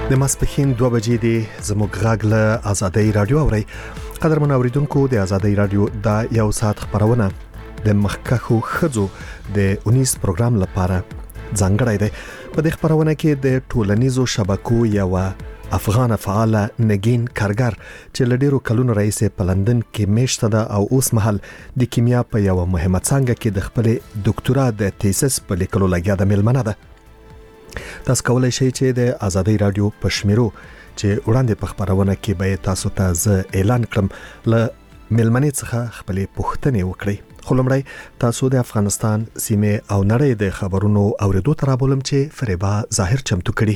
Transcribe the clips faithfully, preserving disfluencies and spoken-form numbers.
د ماسپښین دوه بجې دی زموږ غږ له آزادۍ رادیو اوري. قدرمن اوریدونکو د آزادۍ رادیو دا یو ساعت خبرونه د مخکخو خزو د اونیس پروګرام لپاره ځانګړی دی. په دې خبرونه کې د ټولنیزو شبکو یو افغان فعال نگین کارګر چې لډیرو کلونو رئیس په لندن کې میشته ده او اوس مهال د کیمیا په یو مهمه څانګه کې د خپل ډاکټرا د تیسس په لیکلو لګیا ده ملمنه ده. تاسو کولای شئ چې د آزادۍ رادیو په شمیرو چې وړاندې په خبرونه کې به تاسو ته زه اعلان کړم له ملمنې څخه خپل پوښتنې وکړئ. خو لومړی تاسو د افغانستان سیمه او نړۍ د خبرونو اوریدو تر بولم چې فریبا ظاهر چمتو کړي.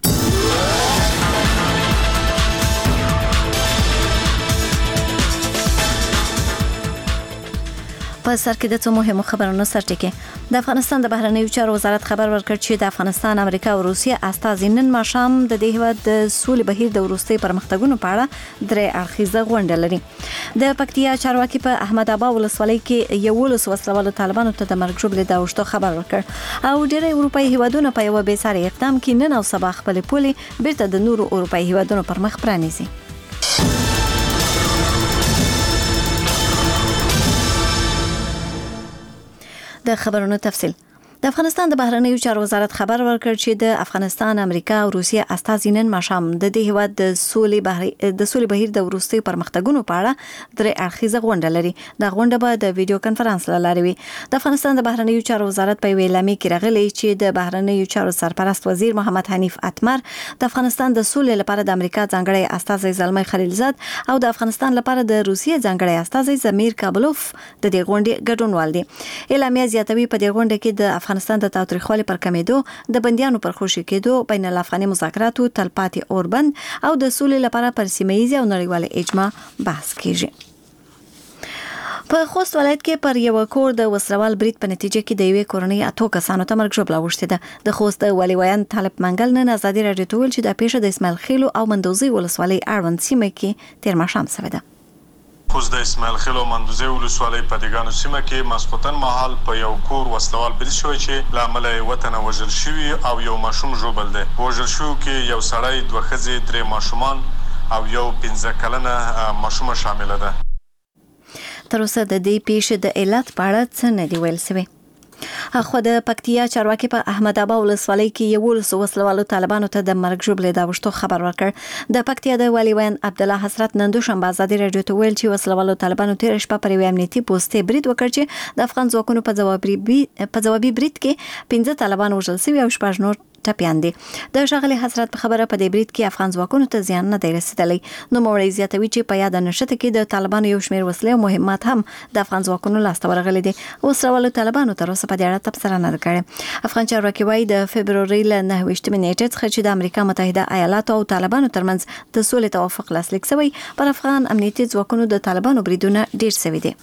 په سر کې د څو مهمو خبرونو سرټکی. د افغانستان د بهرنیو چارو وزارت خبر ورکړ چې د افغانستان، امریکا او روسیې استازي نن ماښام د دې هیواد د سولې بهیر د وروستي پرمختګونو په اړه درې اړخیزه غونډه لري. د پکتیا چارواکي په احمد آباد ولسوالۍ کې یو ولس وسلوالو طالبانو ته د مرګ ژوبلې د اوښتو خبر ورکړ او ډېری اروپایي هیوادونو په یو بې ساري اقدام کې نن او سبا خپل پولي بیرته د نورو اروپایي هیوادونو پر مخ پرانیزي. د خبرونو تفصیل. د افغانستان د بهرنیو چارو وزارت خبر ورکړ چې د افغانستان، امریکا او روسیې استازي نن ماښام د دې هیواد د سولې بهیر د سولې بهیر د وروستي پرمختګونو په اړه درې اړخیزه غونډه لري. د غونډه به د ویډیو کانفرنس له لارې وي. د افغانستان د بهرنیو چارو وزارت په اعلامیه کې راغلی چې د بهرنیو چارو سرپرست وزیر محمد حنیف اتمر د افغانستان د سولې لپاره د امریکا ځانګړی استازی زلمي خلیلزاد او د افغانستان لپاره د روسیې ځانګړی استازی زمیر کابلوف د دې غونډې ګډونوال دي. اعلامیه زیاتوي په دې غونډه کې د افغانستان د تاوتریخوالي پر کمیدو، د بندیانو پر خوشي کېدو، بین الافغاني مذاکراتو تلپاتې اوربند او د سولې لپاره پر سیمه ییزه او نړیواله اجماع بحث کیږي. په خوست ولایت کې پر یو کور د وسروال برید په نتیجه کې د یوې کورنۍ اتو کسانو ته مرګ ژوبله اوښتې ده. د خوست د ولي ویان طالب منګل نن ازادي راډیو ته ویل چې دا پیښه د اسماعیل خیلو او مندوزي ولسوالۍ اړوند سیمه کې تیر ماښام شوې ده. خوست د اسماعیل خیل او مندوزي ولسوالۍ په دګانو سیمه کې ماسخوتن مهال په یو کور وسلوال برید شوی چې له امله وطن وژل شوی او یو ماشوم ژوبل دی. وژل شو کې یو سړی، دوه ښځې، درې ماشومان او یو پنځه کلنه ماشومه شامله ده. تر اوسه د دې پیښې د علت په اړه څه نه دی ویل شوی. خو د پکتیا چارواکي په احمد آباد ولسوالۍ کې یو ولس وسلوالو طالبانو ته د مرګ ژوبلې د اوښتو خبر ورکړ. د پکتیا د والي ویان عبدالله حسرت نن دوشنبه ازادي راډیو ته ویل چې وسلوالو طالبانو تیر شپه پر یو امنیتي پوسټ برید وکړ چې د افغان ځواکونو په ځوابي په ځوابي برید کې پنځه طالبان وژل شوي او شپږ نور ټپیان دي. د ښاغلي حسرت په خبره په دې برید کې افغان ځواکونو ته زیان نه دی رسیدلی. نو موري زیاتوي چې په یاد نشته کې د طالبانو یو شمېر وسلې او مهمات هم د افغان ځواکونو لاسته ورغلي دي. وسلوالو طالبانو تر اوسه په دې اړه تبصره نه کړې. افغان چارواکي وايي د فبروري له نهه ویشتمې نیټې څخه چې د امریکا متحده ایالاتو او طالبانو ترمنځ د سولې توافق لاسلیک شوی، پر افغان امنیتي ځواکونو د طالبانو بریدونه ډېر شوي دي.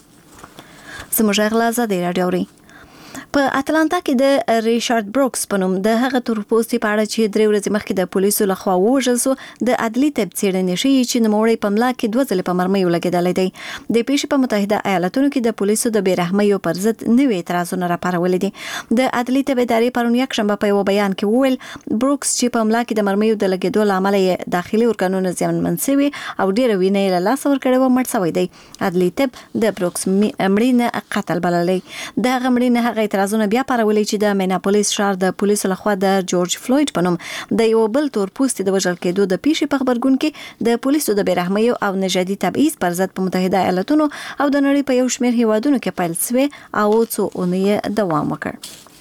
زموږ غلا آزادۍ راډیو اوري. په اتلانتا کې د ریچارډ بروکس په نوم د هغه تورپوستي په اړه چې درې ورځې مخکې د پولیسو لخوا ووژل شو، د عدلي طب څېړنې ښیي چې نوموړی په ملا کې دوه ځلې په مرمیو لګېدلی دی. د پیښې په متحده ایالاتونو کې د پولیسو د بې رحمیو پر ضد نوي اعتراضونه راپارولي دي. د عدلي طب ادارې پرون یکشنبه په یو بیان کې وویل بروکس چې په ملا کې د مرمیو د لګېدو له امله یې داخلي ارګانونه زیانمن شوي او ډېره وینه یې له لاسه ورکړې وه، مړ شوی دی. عدلي طب د بروکس مړینه قتل بللی. د هغه مړینه هغه اعتراضونه بیا پارولي چې د میناپولیس ښار د پولیسو لخوا د جورج فلوید په نوم د یو بل تورپوستي د وژل کېدو د پیښې په خبرګون کې د پولیسو د بې رحمیو او نژادي تبعیض پر ضد په متحده ایالاتونو او د نړۍ په یو شمېر هیوادونو کې پیل شوی او څو اونۍ دوام وکړ.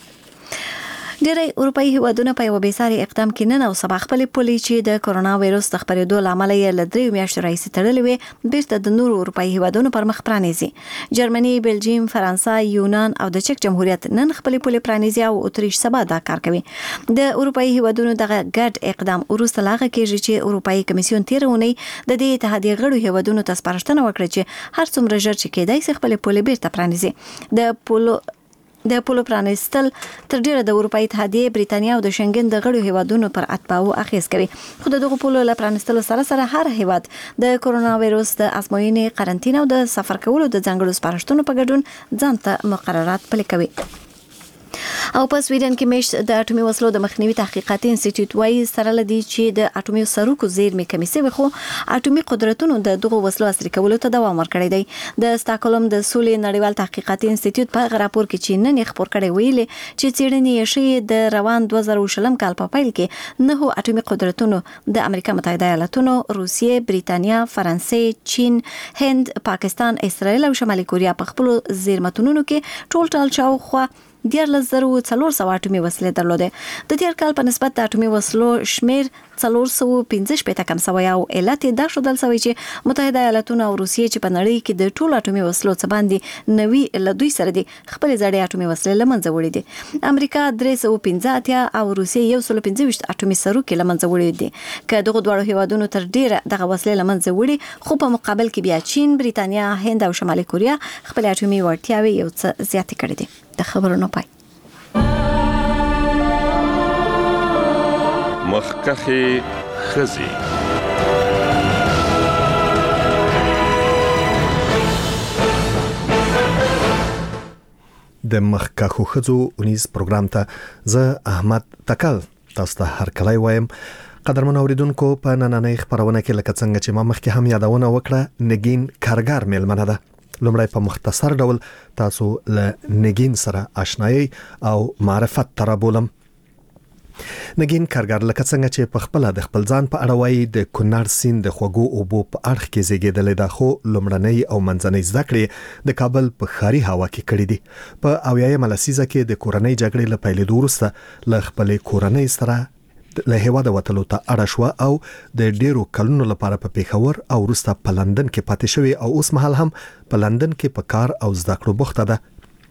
ډېری اروپایي هیوادونه په یو بې ساري اقدام کې نن او سبا خپل پولي چې د کرونا وایروس د خپرېدو له امله یې له دریو میاشتو راهیسې تړلې وې بیرته د نورو اروپایي هیوادونو پر مخ پرانیزي. جرمني، بلجیم، فرانسه، یونان او د چک جمهوریت نن خپل پولي پرانیزي او اتریش سبا دا کار کوي. د اروپایي هیوادونو دغه ګډ اقدام وروسته له هغه کېږي چې اروپایي کمیسیون تېره اونۍ د دې اتحادیې غړو هیوادونو ته سپارښتنه وکړه چې هر څومره ژر چې کېدای شي خپل پولي بیرته پرانیزي. د پولو د پولو پرانیستل تر ډیره د اروپایي اتحادیې، بریتانیا او د شنګن د غړو هیوادونو پر اتباعو اغیز کوي. خو د دغو پولو له پرانیستلو سره سره هر هیواد د کرونا وایروس د ازموینې، قرنطینه او د سفر کولو د ځانګړو سپارښتنو په ګډون ځان ته مقررات پلي کوي. او په سویډن کې مېشت د اټومي وسلو د مخنیوي تحقیقاتي انسټیټیوټ وايي سره لدی چې د اټومي سروکو زیرمې کمی سوي خو اټومي قدرتونو د دغه وسلو عصري کولو ته دوام ورکړی دی. د سټاکهولم د سولې نړیوال تحقیقاتي انسټیټیوټ په راپور کې چې نن خبر کړی ویلي چې څېړنې شي د روان دوه زره شلم کال په پیل کې نه اټومي قدرتونو د امریکا متحده ایالاتونو، روسیې، بریتانیا، فرانسې، چین، هند، پاکستان، اسرائیل او شمالي کوریا په خپل زیرمتونونو کې ټول ټال شاوخوا دیارلس زره څلور سوه اټومي وسلې درلودې. د تیر کال په نسبت د اټومي وسلو شمیر څلور سوه پنځه شپېته کم سوی او علت دا شودل سوی چې متحده ایالاتونه او روسیې چې په نړۍ کې د ټول اټومي وسلو څخه باندې نوي له دوی سره دي خپل ځړې اټومي وسلې لمنځه وړي دي. امریکا درې سوه پنځه اتیا او روسیې یو سل پنځه ویشت اټومي سروکي لمنځه وړي دي. که دغه دوه هیوادونو تر ډیره دغه وسلې لمنځه وړي خو په مقابل کې بیا چین، بریتانیا، هند او شمالي کوریا خپل اټومي وړتیاوي یو څه زیاتې کړې دي. د خبرونو پای مخکخي خزي د مخکخو خزو اونیز پروګرام ته زه احمد تکل تاسو ته هر کله وایم. قدرمن اوریدونکو په نننۍ خبرونه کې لکه څنګه چې ما مخکې هم یادونه وکړه نگین کارګار میلمنه ده. لومړی په مختصر ډول تاسو له نگین سره آشنایي او معرفت تر بولم. نگین کارګر لکه څنګه چې په خپل د خپل ځان په اړه وایي د کونړ سیند د خوګو اوبو په اړخ کې زیږیدل ده خو لومړنۍ او منځنۍ زده کړې د کابل په ښاري هوا کې کړې دي. په اویایمه لسیزه کې د کورنۍ جګړې له پیلېدو وروسته له خپلې کورنۍ سره له هیواده وتلو ته اړه شوه او د ډیرو کلونو لپاره په پیښور او وروسته په لندن کې پاتې شوې او اوس مهال هم په لندن کې په کار او زده کړو بوخته ده.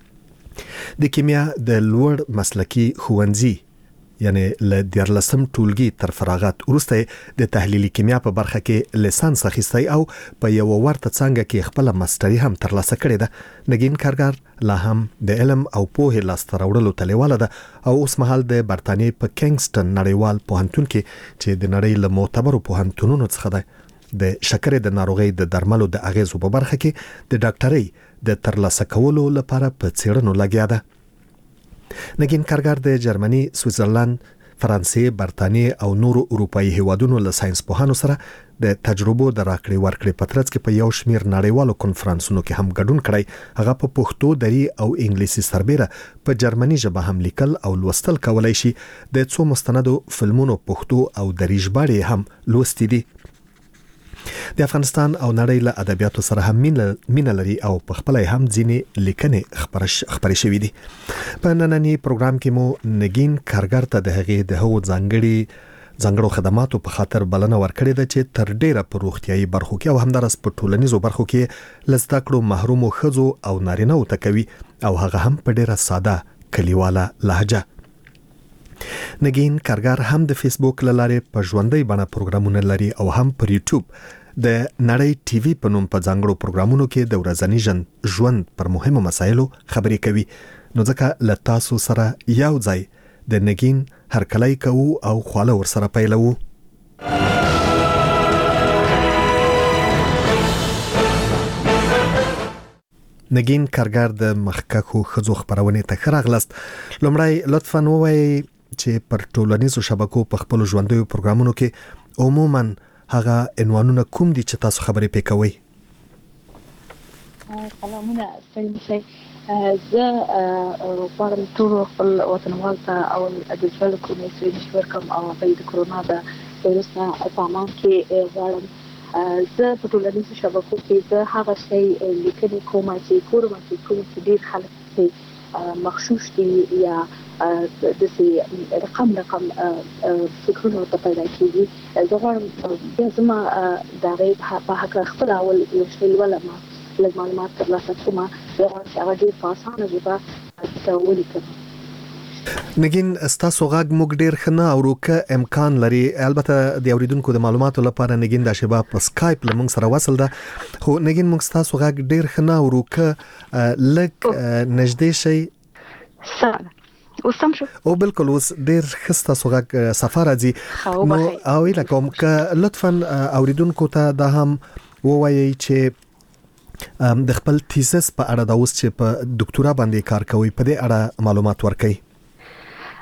د کیمیا د لوړ مسلکی ښوونځي یعنی له دیارلسم ټولګي تر فراغت وروسته د تحلیلي کیمیا په برخه کې لیسانس اخیستی او په یو ورته څانګه کې خپل ماستري هم ترلاسه کړې ده. نگین کارګر لا هم د علم او پوهې لاسته راوړلو ته لیواله ده او اوس مهال د برتانیې په کینګسټن نړیوال پوهنتون کې چې د نړۍ له معتبرو پوهنتونونو څخه ده د شکرې د ناروغۍ د درملو د اغیزو په برخه کې د ډاکټرۍ د ترلاسه کولو لپاره په څېړنو لګیا ده. نگین کارګر د جرمني، سویټزرلند، فرانسې، برتانیې او نورو اروپایي هیوادونو له ساينس پوهانو سره د تجربو د راکړې ورکړې په ترڅ کې په یو شمیر نړیوالو کنفرانسونو کې هم ګډون کړی. هغه په پښتو، دری او انګلیسي سربېره په جرمني ژبه هم لیکل او لوستل کولای شي. د څو مستندو فلمونو پښتو او دری ژباړې هم لوستي دي. د افغانستان او نړۍ له ادبیاتو سره هم مینه لري او په خپل هم ځینې لیکنې خبرې شوې دي. په نننی پروګرام کې مو نگین کارګر ته د هغې د هغو ځانګړي ځانګړو خدماتو په خاطر بلنه ورکړې ده چې تر ډیره په روغتیايي برخو کې او همدارس په ټولنیزو برخو کې له زده کړو محرومو ښځو او نارینه‌و ته کوي او هغه هم په ډیره ساده کلیواله لهجه. نگین کارګر هم د فیسبوک له لارې په ژوندۍ بڼه پروګرامونه لري او هم پر یوټیوب د نړۍ ټي وي په نوم په ځانګړو پروګرامونو کې د ورځني ژوند پر مهمو مسایلو خبرې کوي. نو ځکه له تاسو سره یو ځای د نگین هرکلی کوو او خواله ورسره پیلوو. نگین کارګر د مخکخو ښځو خبرونې ته ښه راغلاست. لومړی لطفاً ووایئ چې پر ټولنیزو شبکو په خپلو ژوندیو پروګرامونو کې عموماً هغه عنوانونه کوم دي چې تاسو خبرې پې کوئ؟ سلامونه ستړي مشئ. زه غواړم ټولو خپل وطنوالو ته او د ژوند کومې سویډش ورکم او هغوی د کرونا د ویروس نه په امان کې غواړم. زه په ټولنیزو شبکو کې زه هغه شی لیکنې کوم چې ګورم چې کوم چې ډېر خلک پرې مغشوش دي یا داسې رقم رقم فکرونه ورته پیدا کېږي. زه غواړم بیا زما د هغې په هکله خپل اول یو شی لولم، لږ معلومات ترلاسه کوم. زه غواړم چې هغه ډېر په اسانه ژبه ورته ولیکم. نگین ستاسو غږ موږ ډیر ښه نه اورو، که امکان لري البته د اوریدونکو د معلوماتو لپاره نگین د شبا په سکایپ له موږ سره وصل ده، خو نگین موږ ستاسو غږ ډیر ښه نه اورو، که لږ نږدې شي. سره اوس هم شو؟ او بالکل اوس ډیر ښه ستاسو غږ صفا راځي. نو او هیله کوم که لطفا اوریدونکو ته دا هم ووایئ چې د خپل تیزس په اړه د اوس چې په ډاکټورا باندې کار کوي په دې اړه معلومات ورکړئ.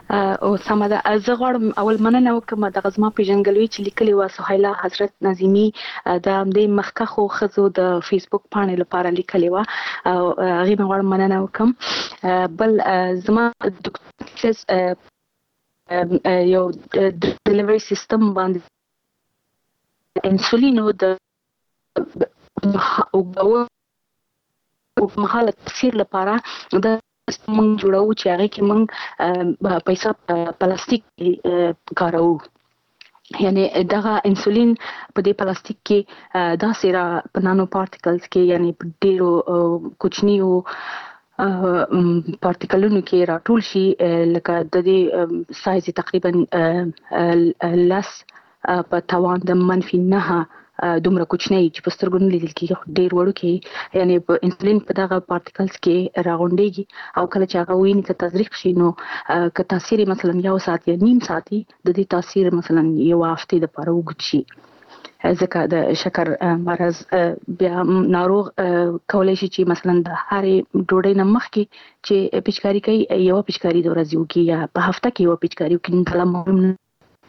او سمده زه غواړم اول مننه وکم د غزما پیژنګلوي چې لیکلي و سهیلا حضرت نظیمی د همدې مخکخو خزو د فیسبوک پاڼې لپاره لیکلي و او هغه غواړم مننه وکم. بل زما ډاکټر یو ډیلیوري سیستم باندې انسولین د او او مهاله تفسیر لپاره د موږ جوړو چې هغه کې موږ پیسې پلاستیک کارو، یعنی دغه انسولین په دې پلاستیک کې دا سره په نانو پارټیکلز کې یعنی په ډیرو کوچنیو پارټیکلونو کې راټول شي، لکه د دې سایز تقریبا لس په توان د منفي نه دومره کوچنی چې په سترګو نه لیدل کېږي، ډېر وړوکی، یعنی په انسولین په دغه پارټیکلز کې راغونډېږي او کله چې هغه وینې ته تزریق شي نو که تاثیر مثلا یو ساعت یا نیم ساعتي د دې تاثیر مثلا یو هفتې دپاره اوږد شي. ځکه د شکر مرض بیا ناروغ کولی شي چې مثلا د هرې ډوډۍ نه مخکې چې پیچکاري کوي یوه پیچکاري د ورځې وکړي یا په هفته کې یوه پیچکاري وکړي. دا مهم نه.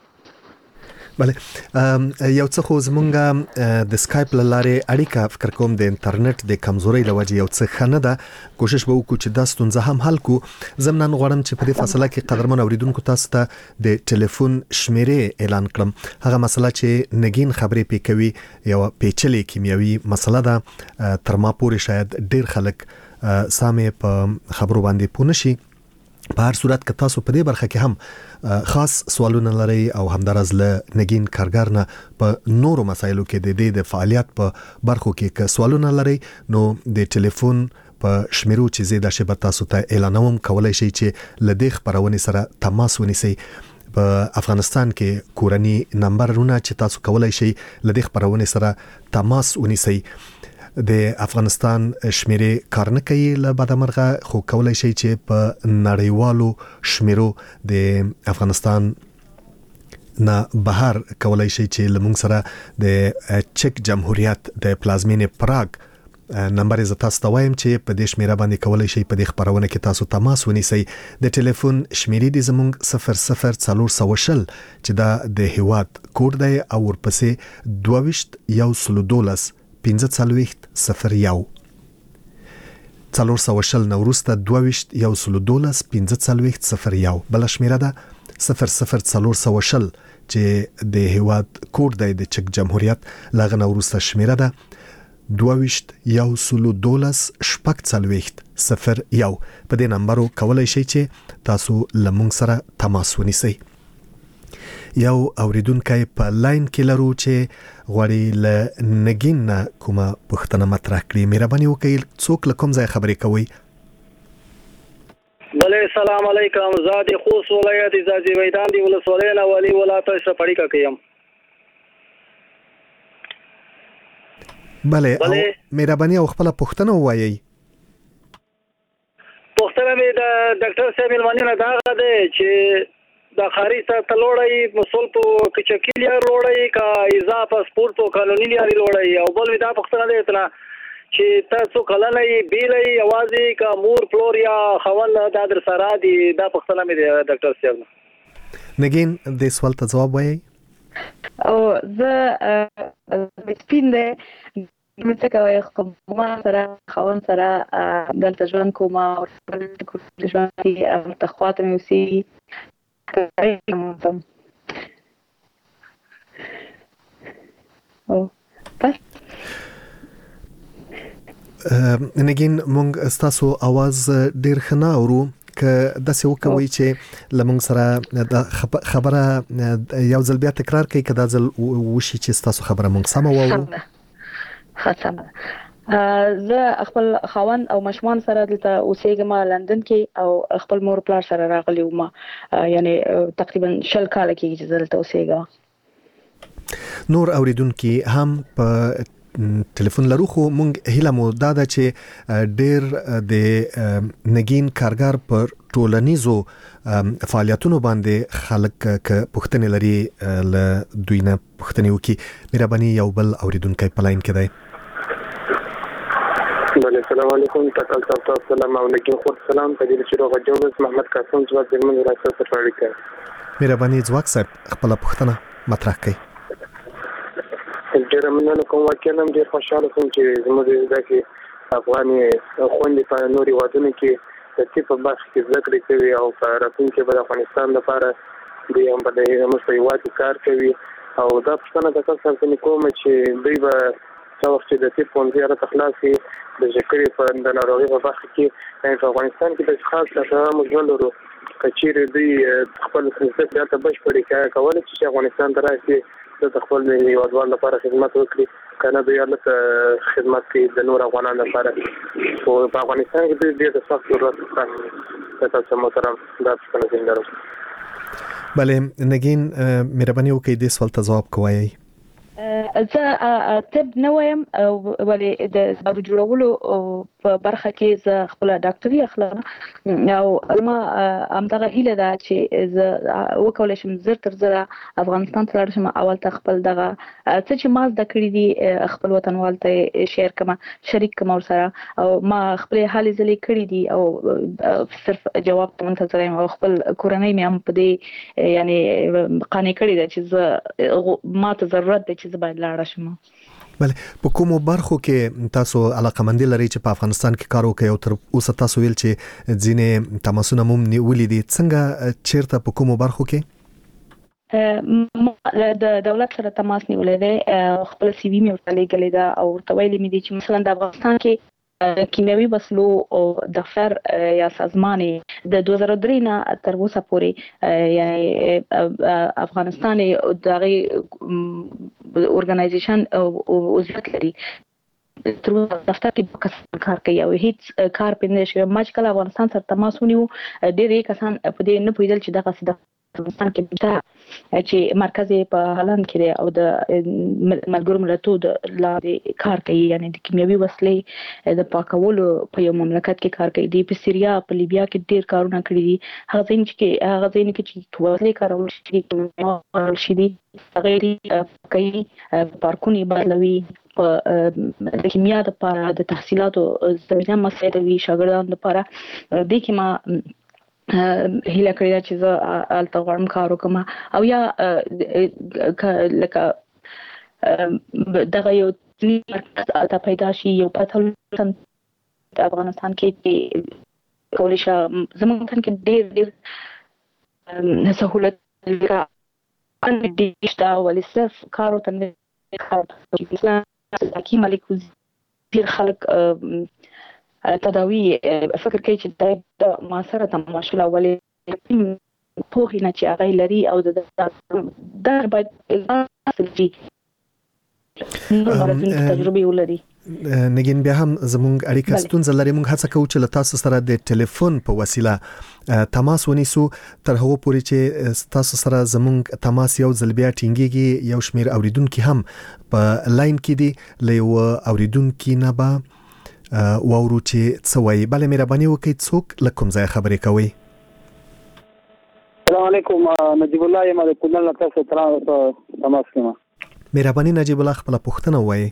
بله یو څه خو زمونږ د سکایپ له لارې اړیکه فکر کوم د انټرنیټ د کمزورۍ له وجې یو څه ښه نه ده. کوشش به وکړو چې دا ستونزه هم حل کړو. ضمناً غواړم چې په دې فاصله کې قدرمن اوریدونکو تاسو ته د ټلیفون شمیرې اعلان کړم. هغه مسله چې نګین خبرې پې کوي یو پیچلې کیمیاوي مسله ده. تر ما پورې شاید ډېر خلک سامې په خبرو باندې پوه نشي. په هر صورت که تاسو په دې برخه کې هم خاص سوالونه لرئ او همدارز له نګین کارګر نه په نورو مسایلو کې د دې د فعالیت په برخو کې که سوالونه لرئ نو د ټلیفون په شمیرو چې زه دا شی به تاسو ته اعلانوم کولای شئ چې له دې خبرونې سره تماس ونیسئ. په افغانستان کې کورني نمبرونه چې تاسو کولای شئ له دې خبرونې سره تماس ونیسئ. د افغانستان شمیرې کار نه کوي له بدمرغه، خو کولای شي چې په نړیوالو شمیرو د افغانستان نه بهر کولای شي چې لمونږ سره د چک جمهوریت د پلازمینې پراګ نمبر ز تاسو ته وایم چې په دې شمیره باندې کولای شي په دې خبرونه کې تاسو تماس ونیسئ. د ټلیفون شمیرې د زمونږ صفر صفر څلور سوه شل چې دا د هیواد کوډ دی او ورپسې دوه ویشت یو سلو دولس پنځه څلوېښت صفر یو څلور سوه شل نه وروسته دوه ویشت یو سلو دولس پنځه څلوېښت صفر یو. بله شمیره ده صفر صفر څلور سوه شل چې د هیواد کوډ دی د چک جمهوریت، له هغه نه وروسته شمیره ده دوه ویشت یو سلو دولس شپږ څلوېښت صفر یو. په دې نمبرو کولای شئ چې تاسو له موږ سره تماس ونیسئ. یو اوریدونکی په لاین کې لرو چې غواړي له نګین نه کومه پوښتنه مطرح کړي. مهرباني وکړئ څوک له کوم ځای خبرې کوئ؟ بله سلام علیکم. زه د خوست ولایت ځاځي میدان دی ولسوالۍ نه والي ولایت څخه اړیکه کوم. بله او مهرباني او خپله پوښتنه ووایئ. پوښتنه مې د ډاکټر صاحب مېلمانه نه دا ده چې د خارج ته تلوړی مسول په کچکیل یا روړی کا ایزا پاسپورت او قانوني لري روړی او بل دا پښتنه ده اتنا چې تاسو کلنې بیلې اوازې کا مور فلوریا خوان د در سره دي. دا پښتنه مې ډاکټر صاحب نګین د سوال ته جواب وایي. او زه سپین ده مته کوي کوم سره خوان سره دلته ژوند کوم او ژوند کې تخواته مې وسی نګین مونږ ستاسو आवाज ډیر خنا اورو که داسې وکوي چې لمونږ سره خبره یو ځل بیا تکرار کړئ که دا ځل وشي چې ستاسو خبره مونږ سمه واورو. ختمه زه خپل خاوند او مشمان سره دلته اوسېږم لندن کې او خپل مور پلار سره راغلی وم، یعنی تقریبا شل کال کې چې دلته اوسېږم. نور اوریدونکو هم په ټلیفون لرو، خو مونږ هیله مو دا ده چې ډېر د نګین کارګر پر ټولنیزو فعالیتونو باندې خلک ک پوښتنې لري له دوی نه پوښتنې وکړي. مهرباني یو بل اوریدونکی په لاین کې دی. بله السلام علیکم تاسو ته سلام علیکم خو سلام په دې چې روغ جوړ محمد قاسم ځواب د من راځي سره اړیکه مهرباني ځواک صاحب خپل پوښتنه مطرح کړئ. ډېر مننه کوم واکینم ډېر خوشاله کوم چې زموږ دغه افغاني خوندې په نوري وادونو کې د تیپ په بحث کې ذکر کوي او په راتلونکي کې د افغانستان لپاره د هم په دې مستویات کار کوي او دا پښتنه د تاسو سره کوم چې دوی به څو وخت د تیپ په زیاره تخلاصي د ذکرې په د ناروغي په بحث کې په افغانستان کې د خاص څه مجلورو کچېره دی خپل خدمت ته بشپړي کول چې افغانستان ته راځي د خپل هیوادوالو لپاره خدمت وکړي کنه دوی البته خدمت کوي د نور افغانانو لپاره او په افغانستان کې د دې سخت ضرورت ده تاسو محترم دا څنګه څنګه بله نگین مهرباني وکړئ د سوال ته جواب کوی. زه طب نه وایم ولې د زړه جوړولو په برخه کې زه خپل ډاکټري اخلم او ما همدغه هیله ده چې زه وکولای شم زر تر زر افغانستان ته لاړ شم اول ته خپل دغه څه چې ما زده کړی دي خپل وطنوال ته شیر کما شریک کما سره او ما خپل حال زلي کړی دي او صرف جواب ته منتظر یم او خپل کورنۍ مې هم په دې یعنی قانع کړی ده چې زه ما ته ضرورت ده باید لاړ شم. بله په کومو برخو کې تاسو علاقمندي لري چې په افغانستان کې کار وکړئ او تر اوسه تاسو ویل چې ځینې تماسونه مو نیولې دي څنګه چیرته په کومو برخو کې د دولت سره تماس نیولې ده خپل سی وی مې ورته لګلې ده او ورته ویلې مې دي چې مثلا د افغانستان کې کیمیاوي وسلو او دفتر یا سازمان د دوه زره درې نه تر اوسه پورې یعنی افغانستان دغه اورګنایزیشن او عضویت لري تر دفتر کې کار کوي او هیڅ کار پنه شي ما چې کله افغانستان سره تماس ونیو ډېر کسان په دې نه پوهیدل چې دغه سیده افغانستان کې چې مرکز په هالند کې او د ملګرو ملتونو د لاندې کار کوي یعنی د کیمیاوي وسلې د پاکولو په یو مملکت کې کار کوي د سیریا په لیبیا کې ډیر کارونه کړی دي هغه ځین چې هغه ځین کې چې وسلې کارول شي شي دي غیر کوي پارکونه بدلوي د کیمیا لپاره د تحصیلاتو زمینه مساعدوي شاګردانو لپاره د کې ما هیله کړی دا چې زه الته غواړم کار وکم او یا لکه دغه یو مرکز الته پیدا شي یو پاتل افغانستان کې کولی شي زمونږ څنګه ډېر ډېر سہولت لري ان دې شته ولې صرف کار وته کار کی ملک وزیر خلک تداوی فکر کوي چې د معاصره تماشا ولې په هیڅ چې هغه لري او د در باید اصلي تجربه ولري. نگین بیا هم زمونږ اړیکه ستونزه لري مونږ هڅه کوو چې له تاسو سره د ټلیفون په وسیله تماس ونیسو تر هغه پورې چې تاسو سره زمونږ تماس یو ځل بیا ټینګيږي یو شمیر اوریدونکو هم په لاین کې دي له یو اوریدونکو نه به واورو چې څه وایي. بله مهرباني وکړئ څوک له کوم ځای خبرې کوئ؟ السلام علیکم نجیب الله یم د کونړ نه تاسو ته تماس کوم. مهرباني نجیب الله خپل پوښتنه وایي.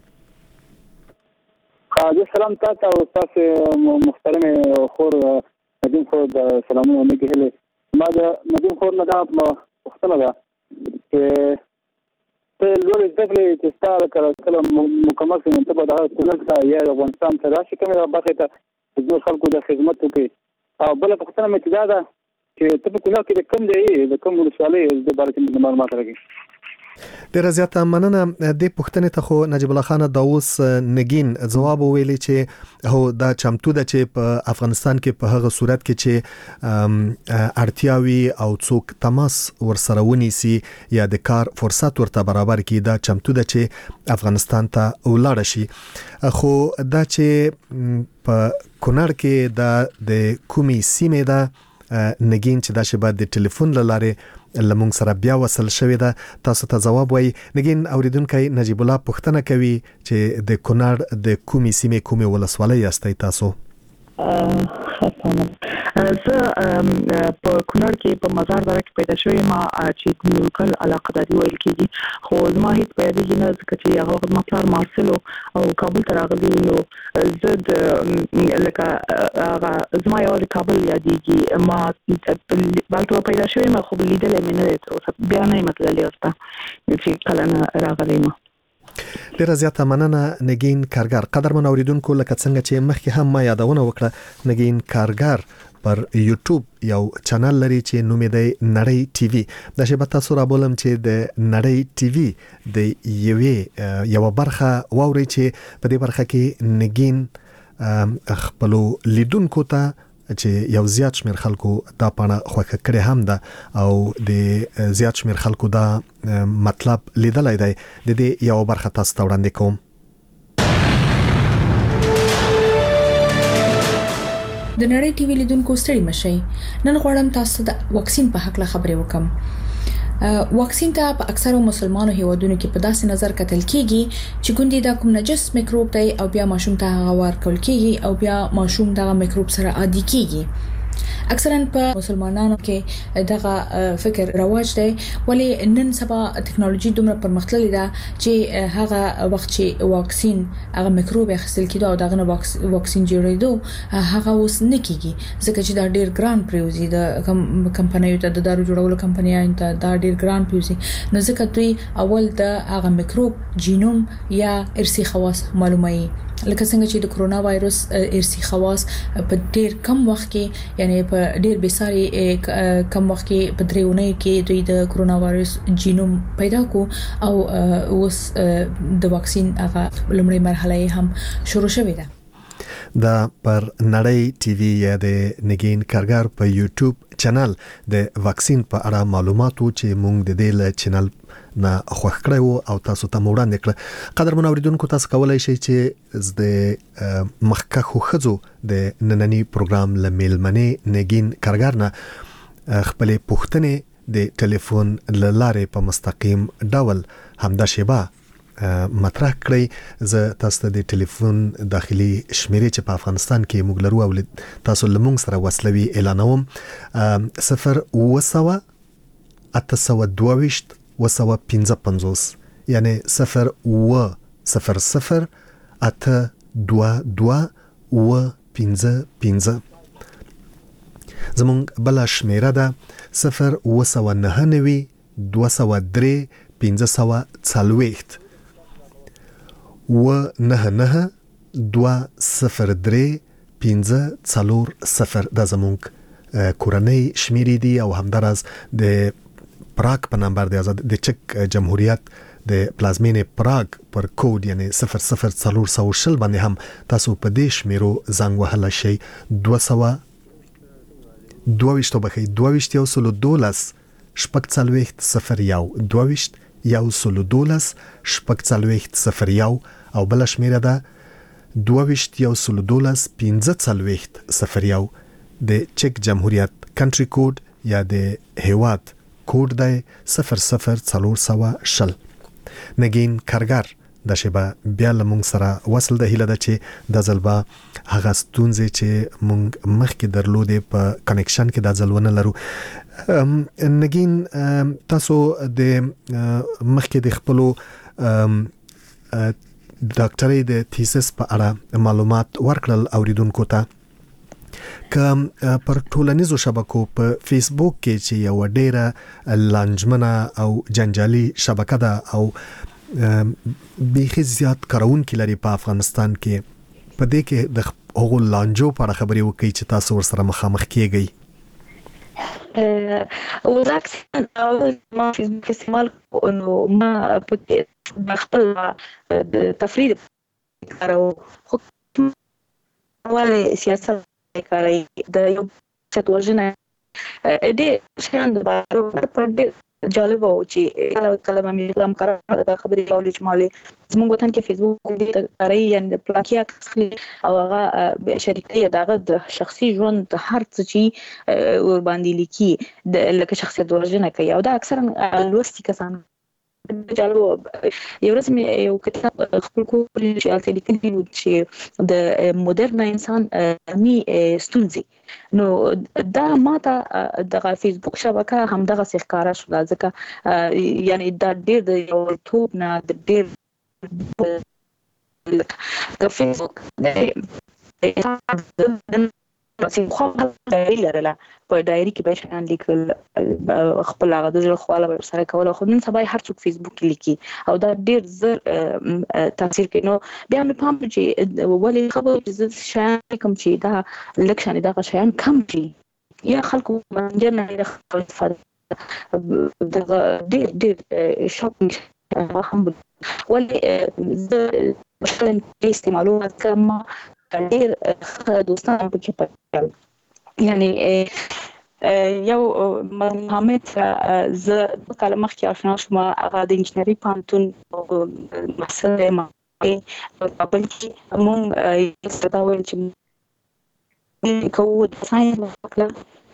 زه سلام تاسو او تاسو محترم خور ندیم خور د سلامونه نه کېله ما د ندیم خور نه دا پوښتنه ده چې ته لوړ ځکه چې ستاره کړه کله مکمل شي ته به دا کونړ ته یا افغانستان ته راشي کومه برخه ته د خلکو د خدمت کوي او بل پوښتنه مې دا ده چې ته په کونړ کې د کوم دی د کوم ولسوالۍ د باره کې معلومات راکړي. ډیره زیاته مننه. د پوښتنې ته خو نجیب الله خان داوس نگین جواب ویلی چې هو دا چمتو ده چې په افغانستان کې په هغه صورت کې چې اړتیاوي او څوک تماس ورسره ونیسي یا د کار فرصت ورته برابر کړي دا چمتو ده چې افغانستان ته ولاړ شي. خو دا چې په کونړ کې دا د کومي سیمه ده نگین چې دا شی بعد د ټلیفون لاره لمونږ سره بیا وصل شوې ده تاسو ته جواب وایي. نگین اوریدونکو نجیب الله پوښتنه کوي چې د کونړ د کومي سیمې کومي ولسوالۍ یاستئ تاسو؟ زه په کونړ کې په مزار دره کې پیدا شوې ما چې نیوکل علاقداري ویل کېږي خو زما هیڅ په یادېږي نه ځکه چې هغه زما پلار مارسل او کابل ته راغلی نو زه د لکه هغه زما یوازې کابل یادېږي ما هلته پیدا شوې ما خو لیدلی مې نه دی تر اوسه بیا نه یم تللې ورته چې کله نه راغلی یم. ډیره زیاته مننه نگین کارګر. قدرمن اوریدونکو لکه څنګه چې مخکې هم ما یادونه وکړه نگین کارګر پر یوټیوب یو چینل لري چې نوم یې دی نړۍ ټي وي. دا شی به تاسو را بولم چې د نړۍ ټي وي د یوې یو برخه واوري چې په دې برخه کې نگین خپل لیدونکو ته چې یو زیات شمیر خلکو دا پاڼه خوښه کړې هم ده او د زیات شمیر خلکو دا مطلب لیدلای دی. د دې یو برخه تاسو ته وړاندې کوم. د نړۍ ټي وي لیدونکو ستړي مشئ. نن غواړم تاسو د واکسین په حق له خبرې وکم. واکسین ته په اکثرو مسلمانو هیوادونو کې په داسې نظر کتل کیږي چې ګوندې دا کوم نجس میکروب دی او بیا ماشوم ته هغه ورکول کیږي او بیا ماشوم دغه میکروب سره عادي کیږي. اکثرا په مسلمانانو کې دغه فکر رواج دی ولی نن سبا ټکنالوژي دومره پرمختللې ده چې هغه وخت چې واکسین هغه میکروب اخیستل کیدو او دغه واکسین جوړېدو هغه اوس نه کیږي ځکه چې دا ډیر ګران پریوزي د کمپنیو ته د دارو جوړولو کمپنیانو ته دا ډیر ګران پریوزي نو ځکه دوی اول د هغه میکروب جینوم یا ارثي خواص معلوموي لکه څنګه چې د کرونا وایروس ارثي خواص په ډیر کم وخت کې یعنی په ډیر بساري کم وخت کې په دریونه کې دوی د کرونا وایروس جینوم پیدا کو او اوس د واکسین هغه لومړی مرحله هم شروع شوې ده. دا پر نړۍ ټي وي یا د نگین کارګر په یوټیوب چینل د واکسین په اړه معلوماتو چې مونږ د دې ل چینل نه خوښ کړو او تاسو ته وړاندې کړ. قدرمن اوریدونکو تاسو کولای شئ چې د مخکخو خزو د نننی پروګرام ل میلمنې نگین کارګر نه خپل پوښتنې د ټلیفون لاره په مستقیم ډول همدا شیبه مطرح کړی. زه تاسو ته د ټلیفون داخلي شمیرې چې په افغانستان کې موږ لرو او تاسو لمونږ سره وصلوي اعلانوم صفر وسوه اته سوه دوه ویشت وسوه پنځه پنځوس یعنی صفر و صفر صفر اته دوه دوه و پنځه پنځه. زمونږ بله شمیره ده صفر وسوه نهه نوي دوه سوه درې پنځه سوه څلوېښت و نه نه دوه صفر درې پنځه څلور صفر. دا زمونږ کورنۍ شمیرې دي او همداراز د پراګ په نمبر د آزاد د چک جمهوریت د پلازمینې پراګ پر کوډ یعنی صفر صفر څلور سوه شل باندې هم تاسو په دې شمیرو زنګ وهلی شئ. دوه سوه دوه ویشت بخښئ دوه ویشت یو سلو دولس شپږ څلوېښت صفر یو دوه ویشت یو سلو دولس شپږ څلوېښت صفر یو او بله شمیره ده دوه ویشت یو سلو دولس پنځه څلوېښت صفر یو. د چک جمهوریت کنټري کوډ یا د هیواد کوډ دی صفر صفر څلور سوه شل. نگین کارګر د شیبه بیا لمونږ سره وصل ده. هیله ده چې د ځل به هغه ستونزې چې مونږ مخکې درلودې په کنیکشن کې دا ځل ونه لرو. نگین تاسو د مخکې د خپلو ډاکټرۍ د تھیسس په اړه معلومات ورکړل اوریدونکو ته. که پر ټولنیزو شبکو په فیسبوک کې چې یو ډیره لانجمنه او جنجالي شبکه ده او بیخي زیات کارونکي لري په افغانستان کې په دې کې د هغو لانجو په اړه خبرې وکړي چې تاسو ورسره مخامخ کیږئ. وزاکس ما فیسبوک استعمال نو ما په خپل د تفرید کارو خو ولې سیاست کاری د یو چت وژنه دې شان د بارو په دې جالب او چې کله کله مې کلام کار د خبرې کولې چې مالي زموږ وطن کې فیسبوک دې کاری یعنی پلاکیا او هغه شریکي دغه د شخصي ژوند هر څه چې ور باندې لیکي د لکه شخصیت وژنه کوي او دا اکثرا لوستي کسان جالب یو ورځ مې یو کتاب خپل کور چې الته لیکلي و چې د مدرن انسان می ستونزې نو دا ماته د فیسبوک شبکه هم دغه ښکارا شو ځکه یعنی دا ډېر د یو توپ نه د ډېر د فیسبوک چې خو ډایری لرله په ډایری کې به شان لیکل خپل هغه د ژوند خواله سره کول خو نن سبا هر څوک فیسبوک کې لیکي او دا ډېر زر تاثیر کوي نو بیا مې پام چې ولې خبر چې شان کوم چې دا لکشن دا شان کم شي یا خلکو منجر نه استفاده د ډېر ډېر شاپینګ هم ولې د مشکل استعمالونه کم ډېر دوستان په کې پاتل یعنی یو محمد ز کله مخکې آشنا شوم هغه د انجنیری پانتون مسله ما په بل کې مونږ ستاسو چې کوو د ساينس وکړه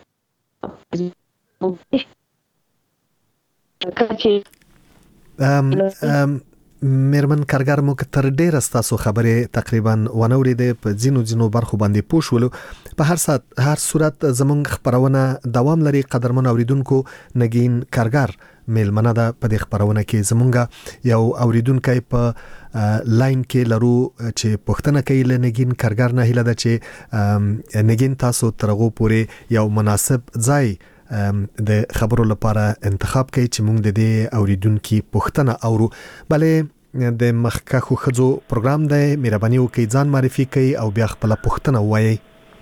ام ام میرمن کارګر مو تر ډیره ستاسو خبره تقریبا ونوریده په ځینو ځینو برخو باندې پوښولو په هر سات هر صورت زمونږ خبرونه دوام لري قدرمن اوریدونکو نگین کارګر میلمنه ده په دې خبرونه کې زمونږ یو اوریدونکو په لاین کې لرو چې پښتنه کوي لنګین کارګر نه هله ده چې نگین تاسو ترغو پورې یو مناسب ځای د خبرو لپاره انتخاب کوي چې موږ د دې اوریدونکو پښتنه اورو بلې د مخکخو خزو پروګرام دی مهرباني وکړئ ځان معرفي کړئ او بیا خپل پښتنه وایي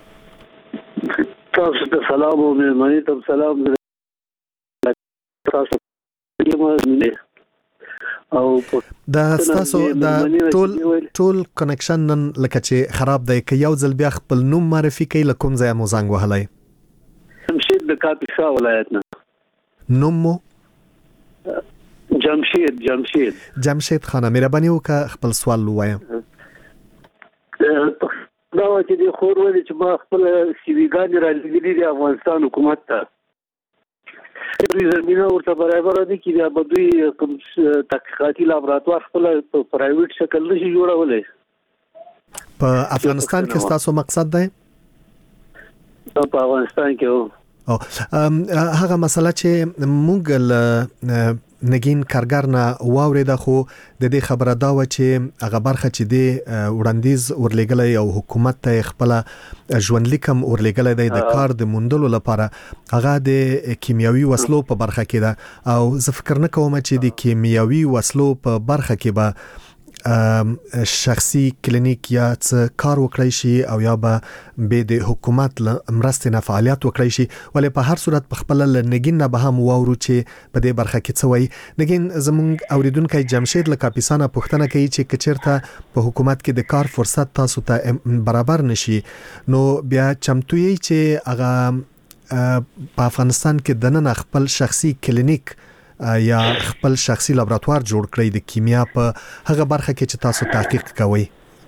تاسو ته سلام او مهرباني ته سلام تاسو او دا تاسو دا ټول ټول کنیکشن نن لکه چې خراب دی که یو ځل بیا خپل نوم معرفي کړئ لکه ځای مو زنګ وهلای جمشید د کاپیسا ولایت نه نومو جمشید جمشید جمشید خانه مهرباني وکړه خپل سوال وایم دا چې د خور ولې چې ما خپل سیویګان را لګیدي د افغانستان حکومت ته زمينه ورته برابر دي چې د بدوی کوم تحقیقاتي لابراتوار خپل په پرایویټ شکل نشي جوړولای په افغانستان کې تاسو مقصد دی په افغانستان کې او هغه مسله چې موږ نگین کارګر نه واورید خو د دې خبره دا و چې هغه برخه چې د وړاندیز ورلګلې او حکومت ته خپل ژوندلیکم ورلګلې د کار د موندلو لپاره هغه د کیمیاوي وسلو په برخه کې ده او زه فکر نه کوم چې د کیمیاوي وسلو په برخه کې به شخصي کلینیک یا څه کار وکړي شي او یا به به د حکومت مرستې نه فعالیت وکړي شي ولې په هر صورت په خپل نگین نه به هم واورو چې په دې برخه کې څه وایي نگین زمونږ اوریدونکو جمشید له کاپیسانه پوښتنه کوي چې کچیرته په حکومت کې د کار فرصت تاسو ته برابر نشي نو بیا چمتوي چې هغه په افغانستان کې د نن خپل شخصي کلینیک یا خپل شخصي لابراتوار جوړ کړی د کیمیا په هغه برخه کې چې تاسو تحقیق کوئ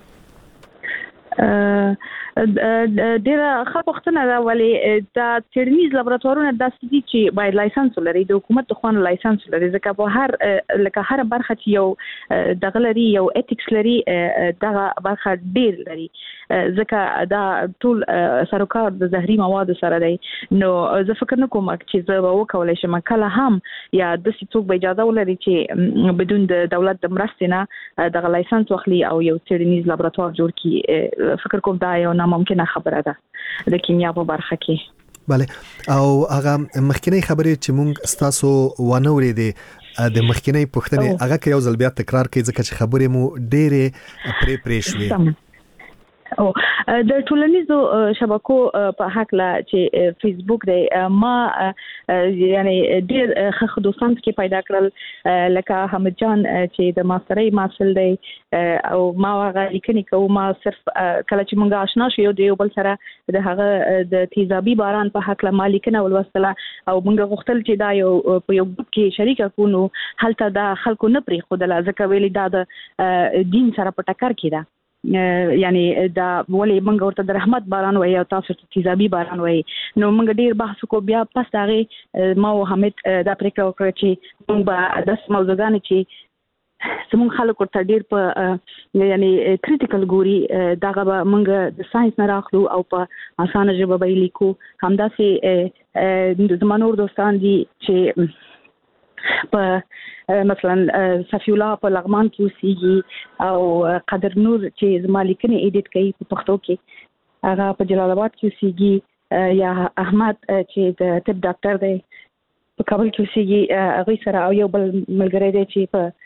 ډیره ښه پوښتنه ده ولې دا څېړنیز لابراتوارونه داسې دي چې باید لایسنس ولري د حکومت خو نه لایسنس لري ځکه په هر لکه هر برخه چې یو دغه لري یو ایتیکس لري دغه برخه ډیر لري ځکه دا ټول سروکار د زهري مواد سره دی نو زه فکر نه کوم چې زه به وکولای شم کله هم یا د څوک به اجازه ولري چې بدون د دولت د مرستې نه دغه لایسنس واخلي او یو څېړنیز لابراتوار جوړ کړي فکر کوم دا یو ناممکنه خبره ده د کیمیا په برخه کې bale او هغه مخکینی خبرې چې مونږ تاسو ونه ورېدې د مخکینی پوښتنې هغه کې یو ځل بیا تکرار کړئ ځکه چې خبرې مو ډېرې پرې پرې شوې او د ټولنیزو شبکو په حق لا چې فیسبوک دی ما یعنی ډېر ښه دوستان کې پیدا کړل لکه حمید جان چې د ماسترۍ محصل دی او ما هغه لیکنې کوم ما صرف کله چې مونږ آشنا شو یو د یو بل سره د هغه د تیزابي باران په حق لا ما لیکنه ولوستله او مونږ غوښتل چې دا یو په یو ګروپ کې شریک کونو هلته دا خلکو نه پرې خو د ځکه ویلي دا د دین سره په ټکر کې ده یعنی دا ولې موږ ورته د رحمت باران وایي او تاسو ته تیزابي باران وایي نو موږ ډیر بحث کو بیا پس هغه ما او حمید دا پریکړه وکړه چې موږ به د موضوعګان چې زموږ خلکو ته ډیر په یعنی کریټیکل ګوري داغه به موږ د ساينس نه راخلو او په اسانه ژبه به لیکو همداسې د زمانور دوستان دي چې په مثلا صفی الله په لغمان کې اوسېږي او قدر نور چې زما لیکنې ایډیټ کوي په پښتو کې هغه په جلال آباد کې اوسېږي یا احمد چې د طب ډاکټر دی په کابل کې اوسېږي هغه سره او یو بل ملګری دی چې په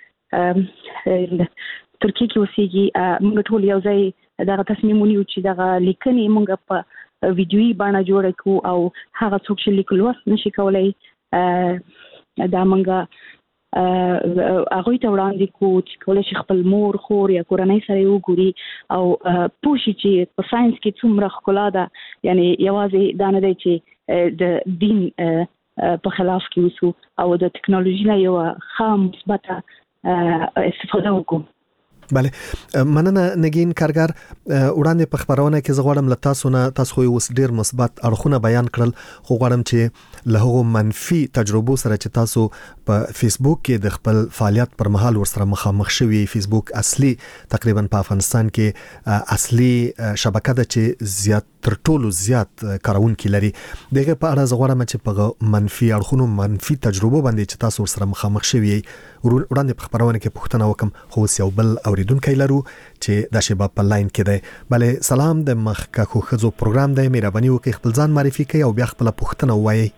ترکیه کې اوسېږي موږ ټول یو ځای دا تصمیم ونیو چې دا لیکنې موږ په ویډیویي بڼه جوړ کړو او هغه څوک چې لیکل وس نشي کولای دا موږ هغه ته وړاندې کو چې کولای شي خپل مور خور یا کورنۍ سره وګوري او پوښي چې په ساينس کې څومره ښکلا ده یعنی یوازې دا نه دی چې د دین په خلاف کې وسو او د ټکنالوژي نه یو خام مثبته استفاده وکړو. بله مننه نگین کارګر وړاندې په خبرونه کې زغړم ل تاسو نه تاسو خو اوس ډیر مثبت اړخونه بیان کړل خو غواړم چې له هغو منفي تجربو سره چې تاسو په فیسبوک کې د خپل فعالیت پر مهال ورسره مخامخ شوي فیسبوک اصلي تقریبا په افغانستان کې اصلي شبکه ده چې زیات تر ټولو زیات کارونکي لري دغه په اړه زغړم چې په منفي اړخونو منفي تجربو باندې چې تاسو ورسره مخامخ شوي وړاندې په خبرونه کې پوښتنه وکم خو یو بل اوریدونکو لرو چې د شباب په لاین کې دی بله سلام د مخکخو خزو پروګرام دی مهرباني وکړئ خپل ځان معرفي کړئ او بیا خپل پوښتنه ووایئ.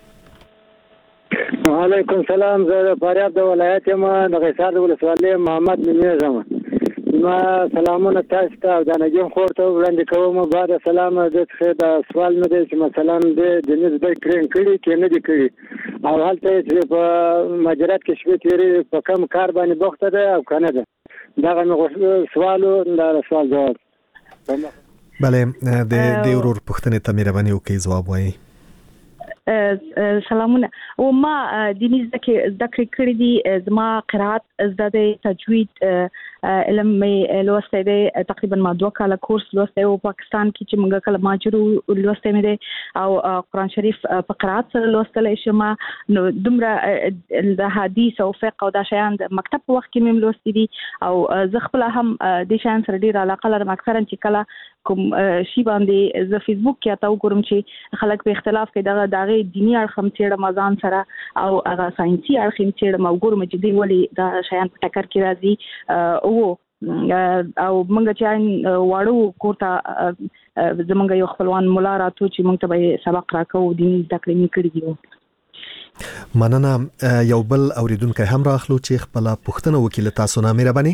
وعلیکم سلام زه فاریاب د ولایت یم د غیصار ولسوالۍ محمد منیر زم ما سلامونه تاسو ته او د نجم خور ته وړاندې کوم بعد سلام د څه د سوال نه دی چې مثلا د نسبت کرین کړي کې نه دی کړي او هلته چې په مجرات کې شپې تیری په کم کار باندې بوخته ده او کنه ده دا غو سوالو دا سوال جواب بله د د ورور پوښتنې ته مهرباني وکړئ جواب وایي. سلامونه او ما دیني ذکر ذکر کړی دي زما قرات زده تجوید علم مې لوسته دي تقریبا ما دوه کاله کورس لوسته او پاکستان کې چې موږ کله ماجرو لوسته مې دي او قرآن شریف په قرات سره لوستل شم نو دومره د حدیث او فقه او د شیان د مکتب په وخت کې مې لوستې دي او زه خپل هم د شیان سره ډیر علاقه لرم اکثرا چې کله کوم شی باندې ز فیسبوک کې تاسو ګورم چې خلک په اختلاف کې دغه دغه دینی اړخ هم چیرې مزان سره او هغه ساينسي اړخ هم چیرې ما ګورم چې دی ولې دا شیان په ټکر کې راځي او او موږ چې واړو کوټه زمونږ یو خپلوان مولا راتو چې موږ ته سبق راکو دیني ذکر یې کړی دی. مننه یو بل اوریدونکو هم راخلو چې خپل پوښتنه وکړي تاسو نه مهرباني.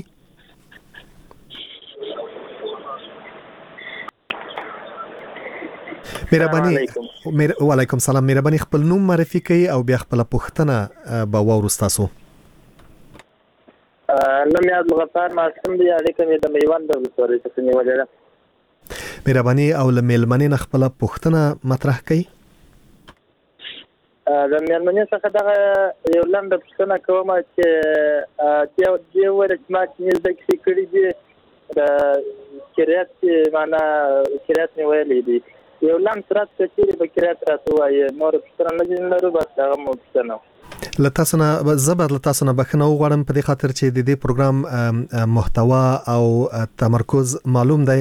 مهرباني وعلیکم سلام مهرباني خپل نوم معرفي کړئ او بیا خپل پوښتنه به واورو تاسو. نوم یاد مغفر معصوم دی اړیکه مې د میوند د ولسوالۍ څخه نیولې ده. مهرباني او له میلمنې نه خپل پوښتنه مطرح کړئ. د میلمنې څخه دغه یو لنډه پوښتنه کوم چې د دې ورځ ما چې د کیسې کړې دي د کریات معنا کریات نیولې دي یو لام سرات چې به کریات راته وایي نور پوښتنه نه لرو بس هغه مو پوښتنه لتاسنه زبر لتاسنه بخنه وغواړم په دې خاطر چې د دې پروګرام محتوا او تمرکز معلوم دی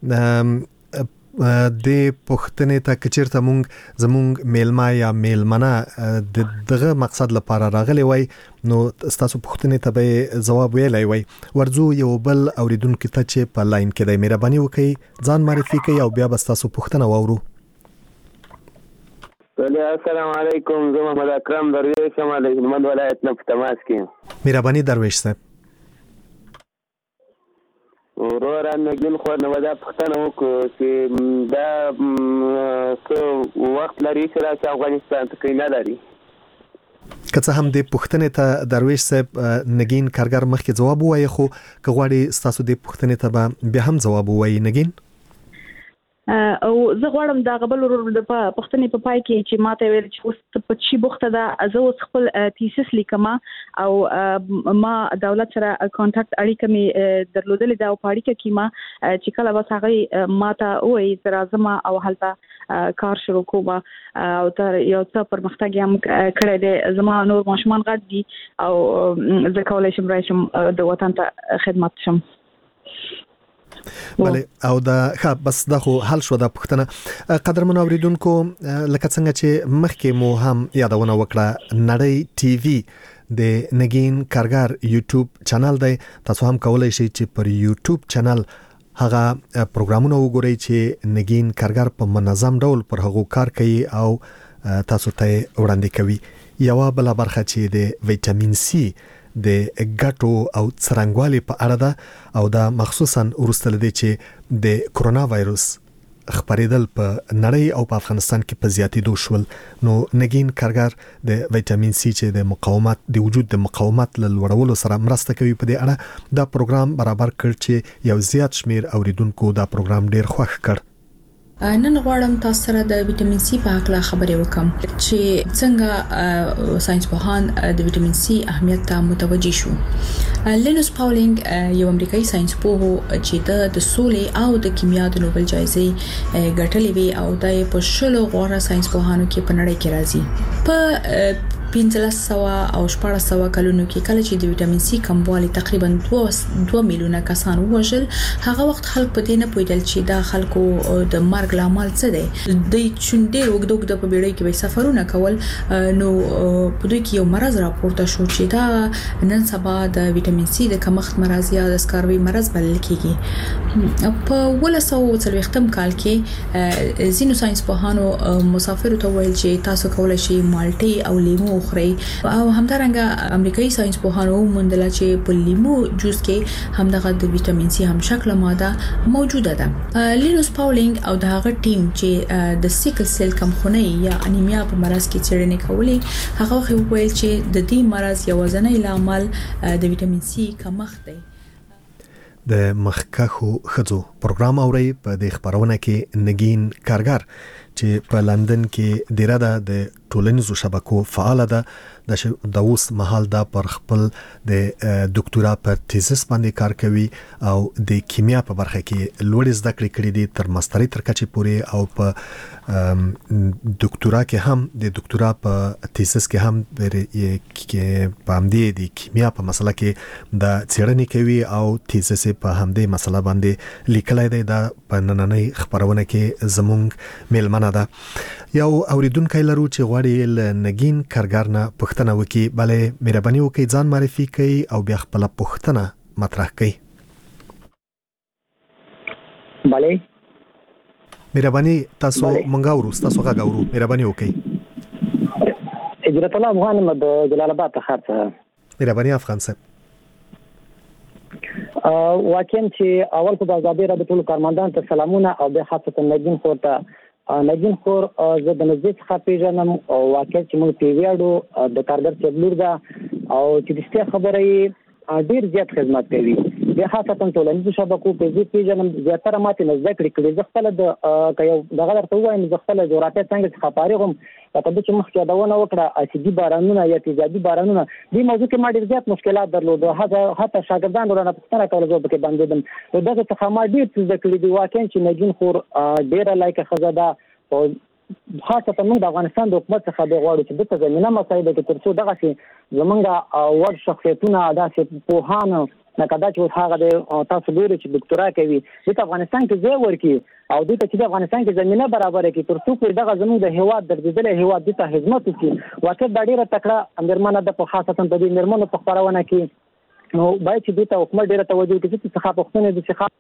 د پښتنې ته کچیرته مونږ زمونږ میلما یا میلمنه دغه مقصد لپاره راغلی وای نو تاسو پښتنې ته به جواب ویلای وای ورزو یو بل اوریدونکو ته چې په لاین کې د مهرباني وکړي ځان معرفي کړئ او بیا به تاسو پښتنه واورو. السلام علیکم زه محمد اکرم درویش یم د هلمند ولایت نه په تماس کې. مهرباني درویش صاحب. ورور نګین خو نو دا پښتنه وکړو چې دا څو وخت لري چې افغانستان ته کې نه لري که څه هم د پښتنې ته درویش صاحب نګین کارګر مخکې جواب وایي خو که غواړي تاسو د پښتنې ته بیا هم جواب وایي نګین. او زه غواړم دا غبل ورور د پښتنې په پای کې چې ماته ویل چې اوس په چی بوخته دا زه اوس خپل تیسس لیکم او ما دولت سره کانټاکټ اړیکه می درلودلې دا او پاړیکه کې ما چې کله بس هغه ماته وایي درازم او هلته کار شروع کوم او تر یو څه پرمختګ هم کړی دی زما نور ماشومان غټ دي او زه کولای شم راشم د وطن ته خدمت شم. بله او دا ښه بس دا خو حل شو دا پښتنه قدرمن اوریدونکو لکه څنګه چې مخکې مو هم یادونه وکړه نړۍ ټي وي د نگین کارګر یوټیوب چینل دی تاسو هم کولای شئ چې پر یوټیوب چینل هغه پروګرامونه وګورئ چې نگین کارګر په منظم ډول پر هغه کار کوي او تاسو ته وړاندې کوي. یو بل برخه چې د وټامین سي د ګټو او څرنګوالي په اړه ده او دا مخصوصا ورسته لدی چې د کرونا وایروس خبرېدل په نړۍ او په افغانستان کې په زیاتېدو شول نو نگین کارګر د وټامین سي چې د مقاومت د وجود د مقاومت لوړولو سره مرسته کوي په دې اړه دا پروګرام برابر کړ چې یو زیات شمیر اوریدونکو دا پروګرام ډیر خوښ کړ. نن غواړم تاسو سره د وټامین سي په اړه خبرې وکم چې څنګه ساينس پوهان د وټامین سي اهمیت ته متوجي شو. لینوس پاولینګ یو امریکایي ساينس پوه چې د سولې او د کیمیا د نوبل جایزې ګټلې وی او د په شلو غوړه ساينس پوهانو کې په نړۍ کې راځي. په پنځلس سوه او شپږ سوه کلونو کې کله چې د وټامین سي کموالی تقریبا دوه میلیونه کسان وژل هغه وخت خلک په دې نه پوهیدل چې دا خلکو د مرګ لامل څه دی. د چونډې وګدوګ د په بیړۍ کې به سفرونه کول نو په دوی کې یو مرض راپورته شو چې دا نن سبا د وټامین سي د کمښت مرض یا د سکاروي مرض بلل کیږي. په ولس او څلوېښتم کال کې زینو ساينس پوهانو مسافرو ته ویل چې تاسو کولای شئ مالټي او لیمو خوري او همدارنګه امریکایي ساينس پوهانو موندل چې په لیمو جوس کې همدغه د وټامین سي هم شکل ماده موجوده ده. لینوس پاولینګ او دغه ټیم چې د سیکل سیل کمخونی یا انیمیا په مرض کې څېړنې کولې هغه خو ویل چې د دې مرض یو ځنې لامل د وټامین سي کمښت دی. د مخکخو خزو پروګرام اوري په د خبرونه کې نگین کارګر چې په لندن کې ډیره ده د ټولنیزو شبکو فعال ده د اوس مهال دا پر خپل د ډاکټورا پر تیزس باندې کار کوي او د کیمیا په برخه کې لوړ زده کړې کړې دي تر ماسترۍ تر کچې پورې او په ډاکټورا کې هم د ډاکټورا په تیزس کې هم د پامدې د کیمیا په مسله کې د څېړنې کوي او تیزس په همدې مسله باندې لیکلای دی دا په نننۍ خبرونه کې زمونږ میلمنه ده. یو اوریدونکو لرو چې غواړي ل نگین کارګر نه پښتنه وکي بلې مهرباني وکي ځان معرفي کوي او بیا خپل پښتنه مطرح کوي. بلې مهرباني تاسو مونږ اورو تاسو غا اورو مهرباني وکي. اجرت الله افغان مد جلال آباد ته خاطر مهرباني افغان صاحب. واقعا چې اول خو د آزادۍ را د ټولو کارمندان ته سلامونه او بیا خاصه نگین خورته نگین خور زه د نزدې څخه پیژنم او واقعا چې موږ پی ویاړو د کارګر چبلور ده او چې د ستې خبره یې ډیر زیات خدمت کوي بیا خاصه ټولنیزو شبکو په دې پیژنم زیاتره ماته نزدې کړې کړې زه خپل د کيو دغه درته وایم زه خپل جغرافیه څنګه څخه فارغم په دې چې مخکې دا ونه وکړه اسیدي بارانونه یا تیزابي بارانونه دې موضوع کې ما ډیر زیات مشکلات درلوده هغه حتی شاګردان ورنه پوښتنه کوله زه به کې باندې نو دغه څخه ما ډیر څه ذکر دي واقعا چې نگین خور ډیر لایک خزاده او خاصه موږ د افغانستان د حکومت څخه د غواړو چې د زمينه مسایل کې ترڅو دغه شي زمونږ ور شخصیتونه داسې پوهانه نکدا چې هغه د تاسو ګوري چې ډاکټرا کوي د افغانستان کې ځای ورکی او د چې د افغانستان کې زمينه برابر کړي ترڅو په دغه زموږ د هیواد درځدل هیواد د خدمت وکړي واقع د ډیره تکړه اندرمنه د خاصه د دې نرمنو په خبرونه کې نو باید چې د حکومت ډیره توجه وکړي چې څخه پښتنه د څخه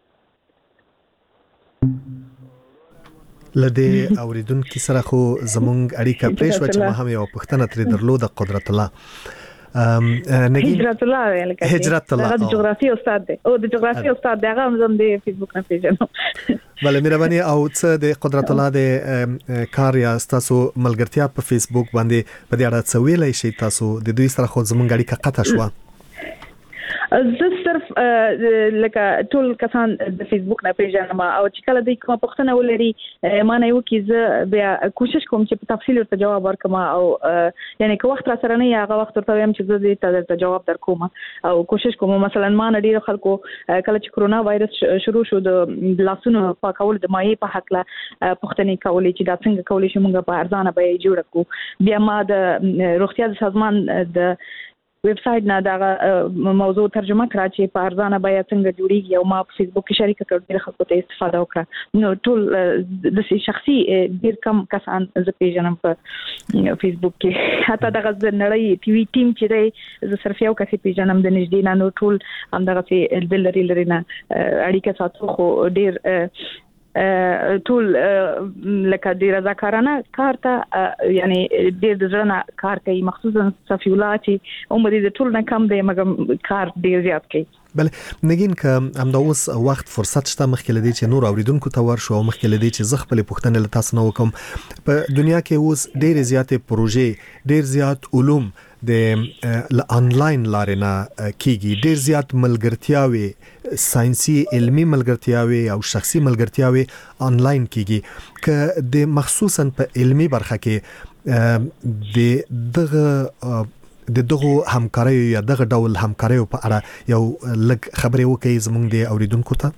لدې اوریدونکو سره خو زمونږ اړیکه پرې شو چې ما هم یو پښتنه تر درلود قدرت الله ام نگین هجرت الله ویل کوي هجرت الله د جغرافي استاد دی او د جغرافي استاد دغه هم زم د فیسبوک نه پیژنم بله مهرباني او څه د قدرت الله د کار یا تاسو ملګرتیا په فیسبوک باندې په دې اړه څه ویلای شئ تاسو د دوی سره خو زمونږ اړیکه قطع شو زه صرف لکه ټول کسان د فیسبوک نه پیژنم او چې کله دوی کومه پوښتنه ولري ما نه یو کې زه بیا کوشش کوم چې په تفصیل ورته جواب ورکړم او یعنی که وخت را سره نه هغه وخت ورته وایم چې زه دې ته جواب درکوم او کوشش کوم. مثلا ما نه ډیر خلکو کله چې کرونا وایرس شروع شو د لاسونو پاکول د مایع په حق له پوښتنې کولې چې دا څنګه کولې چې موږ په ارزانه بیه جوړ کړو. بیا ما د روغتیا د سازمان د ویب سټ نه دا موضوع ترجمه کړه چې په ارزانه بیه څنګه جوړیږي او ما په فیسبوک کې شریک کړ ډیر خلکو ته استفاده وکړه. نو ټول د شخصي ډیر کم کسان زه پیژنم په فیسبوک کې. حتی دغه د نړۍ ټي وي ټیم چې دی زه صرف یو کس پیژنم د نږدې نه، نو ټول همدغه بل لري لري نه اړیکه ساتو خو ډیر ټول لکه د رضاکارانه کار ته یعنی ډیر د ځړنه کار کوي، مخصوصا صفی الله چې عمر دې ټول نه کم دی مګر کار ډیر زیات کوي. بله نګین که همدا اوس وخت فرصت شته مخکې لدی چې نور اوریدونکو ته ورشو او مخکې لدی چې زه خپل پوښتنه له تاسو نه وکم. په دنیا کې اوس ډیر زیاتې پروژې ډیر زیات علوم د انلاین لارې نه کیږي، ډیر زیات ملګرتیاوي ساينسي علمي ملګرتیاوي او شخصي ملګرتیاوي انلاین کیږي. که د مخصوصا په علمي برخه کې د دغه د دغه همکاري یا دغه ډول همکاري په اړه یو لږ خبرې وکړئ زموږ د اوریدونکو ته.